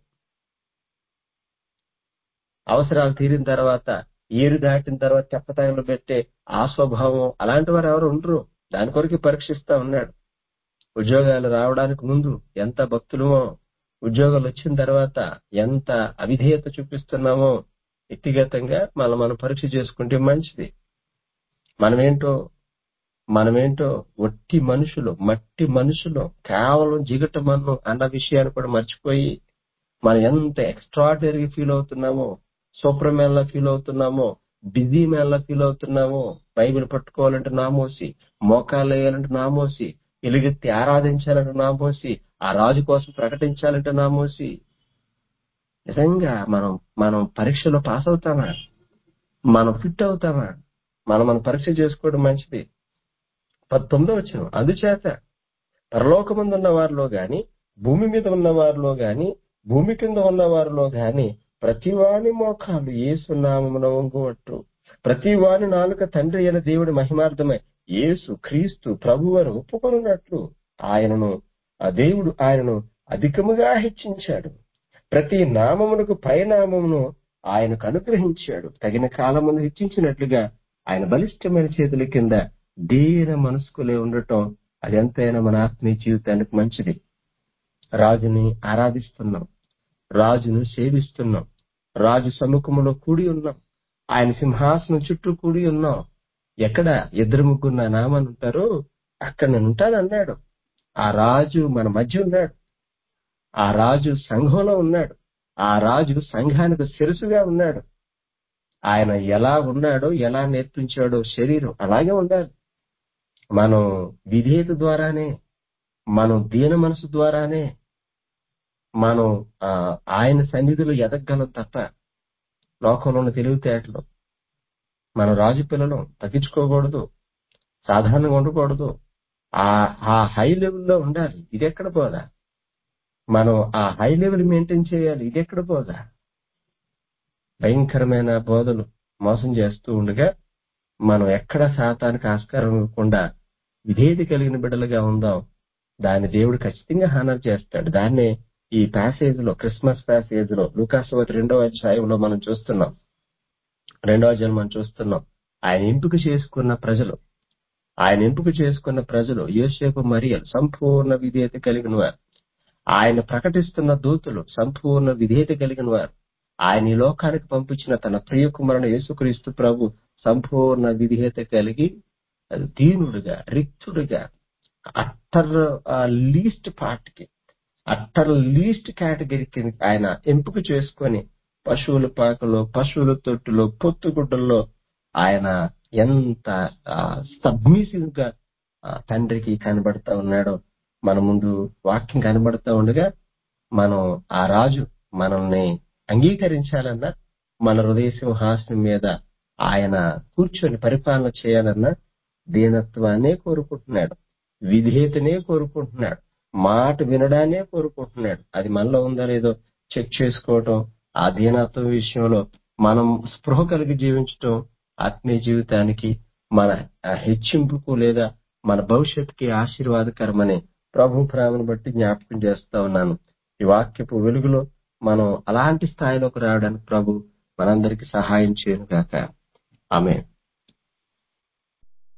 అవసరాలు తీరిన తర్వాత ఏరు దాటిన తర్వాత తెప్పతగలు పెట్టే ఆ స్వభావం, అలాంటి వారు ఎవరు ఉండరు. దాని కొరకు పరీక్షిస్తా ఉన్నాడు. ఉద్యోగాలు రావడానికి ముందు ఎంత భక్తులమో, ఉద్యోగాలు వచ్చిన తర్వాత ఎంత అవిధేయత చూపిస్తున్నామో వ్యక్తిగతంగా మనం మనం పరీక్ష చేసుకుంటే మంచిది. మనమేంటో మనమేంటో ఒట్టి మనుషులు, మట్టి మనుషులు, కేవలం జిగట మన్ను అన్న విషయాన్ని కూడా మర్చిపోయి మనం ఎంత ఎక్స్ట్రాడినరీగా ఫీల్ అవుతున్నామో, సూపర్ మ్యాన్ లా ఫీల్ అవుతున్నామో, బిజీ మ్యాన్ లా ఫీల్ అవుతున్నామో, బైబిల్ పట్టుకోవాలంటే నామోసి, మోకాలు వేయాలంటే నామోసి, ఎలుగెత్తి ఆరాధించాలంటే నామోసి, ఆ రాజు కోసం ప్రకటించాలంటే నామోసి. నిజంగా మనం మనం పరీక్షలో పాస్ అవుతామా? మనం ఫిట్ అవుతామా? మనం మనం పరీక్ష చేసుకోవడం మంచిది. పంతొమ్మిదో వచనం, అందుచేత పరలోకమందు ఉన్న వారిలో గాని, భూమి మీద ఉన్న వారిలో గాని, భూమి కింద ఉన్న వారిలో గాని ప్రతి వాని మోకాలు యేసు నామమున వంగువట్టు, ప్రతి వాని నాలుక తండ్రి అయిన దేవుడి మహిమార్థమై యేసు క్రీస్తు ప్రభువును ఒప్పుకొనున్నట్లు ఆయనను ఆ దేవుడు ఆయనను అధికముగా హెచ్చించాడు. ప్రతి నామమునకు పైనామమును ఆయనకు అనుగ్రహించాడు. తగిన కాలమును హెచ్చించినట్లుగా ఆయన బలిష్టమైన చేతుల కింద దీన మనస్కులే ఉండటం అది ఎంతైనా మన ఆత్మీయ జీవితానికి మంచిది. రాజుని ఆరాధిస్తున్నాం, రాజును సేవిస్తున్నాం, రాజు సముఖములో కూడి ఉన్నాం, ఆయన సింహాసనం చుట్టూ కూడి ఉన్నాం. ఎక్కడ ఇద్దరు ముగ్గురు నా నామాన్ని ఉంటారో అక్కడ నేను ఉంటానన్నాడు. ఆ రాజు మన మధ్య ఉన్నాడు, ఆ రాజు సంఘంలో ఉన్నాడు, ఆ రాజు సంఘానికి శిరసుగా ఉన్నాడు. ఆయన ఎలా ఉన్నాడో, ఎలా నేర్పించాడో శరీరం అలాగే ఉండాలి. మనం విధేయత ద్వారానే మనం దీన మనసు ద్వారానే మనం ఆ, ఆయన సన్నిధిలో ఎదగలం తప్ప లోకంలో ఉన్న తెలివితేటలు మనం రాజు పిల్లలు తగ్గించుకోకూడదు, సాధారణంగా ఉండకూడదు. ఆ ఆ హై లెవెల్లో ఉండాలి. ఇది ఎక్కడ పోదా? మనం ఆ హై లెవెల్ మెయింటైన్ చేయాలి. ఇది ఎక్కడ పోదా? భయంకరమైన బోధలు మోసం చేస్తూ ఉండగా మనం ఎక్కడ శాతానికి ఆస్కారం ఇవ్వకుండా విధేయత కలిగిన బిడ్డలుగా ఉందాం. దాన్ని దేవుడు ఖచ్చితంగా హానర్ చేస్తాడు. దాన్నే ఈ ప్యాసేజ్ లో, క్రిస్మస్ ప్యాసేజ్ లో, లూకాసు రెండవ అధ్యాయంలో మనం చూస్తున్నాం. రెండవ అధ్యాయం మనం చూస్తున్నాం. ఆయన ఎంపిక చేసుకున్న ప్రజలు ఆయన ఎంపిక చేసుకున్న ప్రజలు యోసేపు మరియలు సంపూర్ణ విధేయత కలిగిన వారు. ఆయన ప్రకటిస్తున్న దూతలు సంపూర్ణ విధేయత కలిగిన వారు. ఆయన ఈ లోకానికి పంపించిన తన ప్రియ కుమారుని యేసుక్రీస్తు ప్రభు సంపూర్ణ విధేయత కలిగి దీనుడుగా, రిక్తుడుగా, అట్టర్ లీస్ట్ పార్ట్ కి, అట్టర్ లీస్ట్ కేటగిరీకి ఆయన ఎంపిక చేసుకొని పశువుల పాకలో, పశువుల తొట్టులో, పొత్తుగుడ్డల్లో ఆయన ఎంత సబ్మిసివ్ గా ఆ, తండ్రికి కనబడతా ఉన్నాడో మన ముందు వాక్యం కనబడతా ఉండగా మనం ఆ రాజు మనల్ని అంగీకరించాలన్నా, మన హృదయ సింహాసనం మీద ఆయన కూర్చొని పరిపాలన చేయాలన్నా దీనత్వాన్నే కోరుకుంటున్నాడు, విధేయతనే కోరుకుంటున్నాడు, మాట వినడానే కోరుకుంటున్నాడు. అది మనలో ఉందా లేదో చెక్ చేసుకోవటం, ఆ దీనత్వం విషయంలో మనం స్పృహ కలిగి జీవించటం ఆత్మీయ జీవితానికి, మన ఆ, హెచ్చింపుకు లేదా మన భవిష్యత్తుకి ఆశీర్వాదకరమని ప్రభు ప్రేమను బట్టి జ్ఞాపకం చేస్తా ఉన్నాను. ఈ వాక్యపు వెలుగులో మనం అలాంటి స్థాయిలోకి రావడానికి ప్రభు మనందరికీ సహాయం చేయను గాక. ఆమేన్.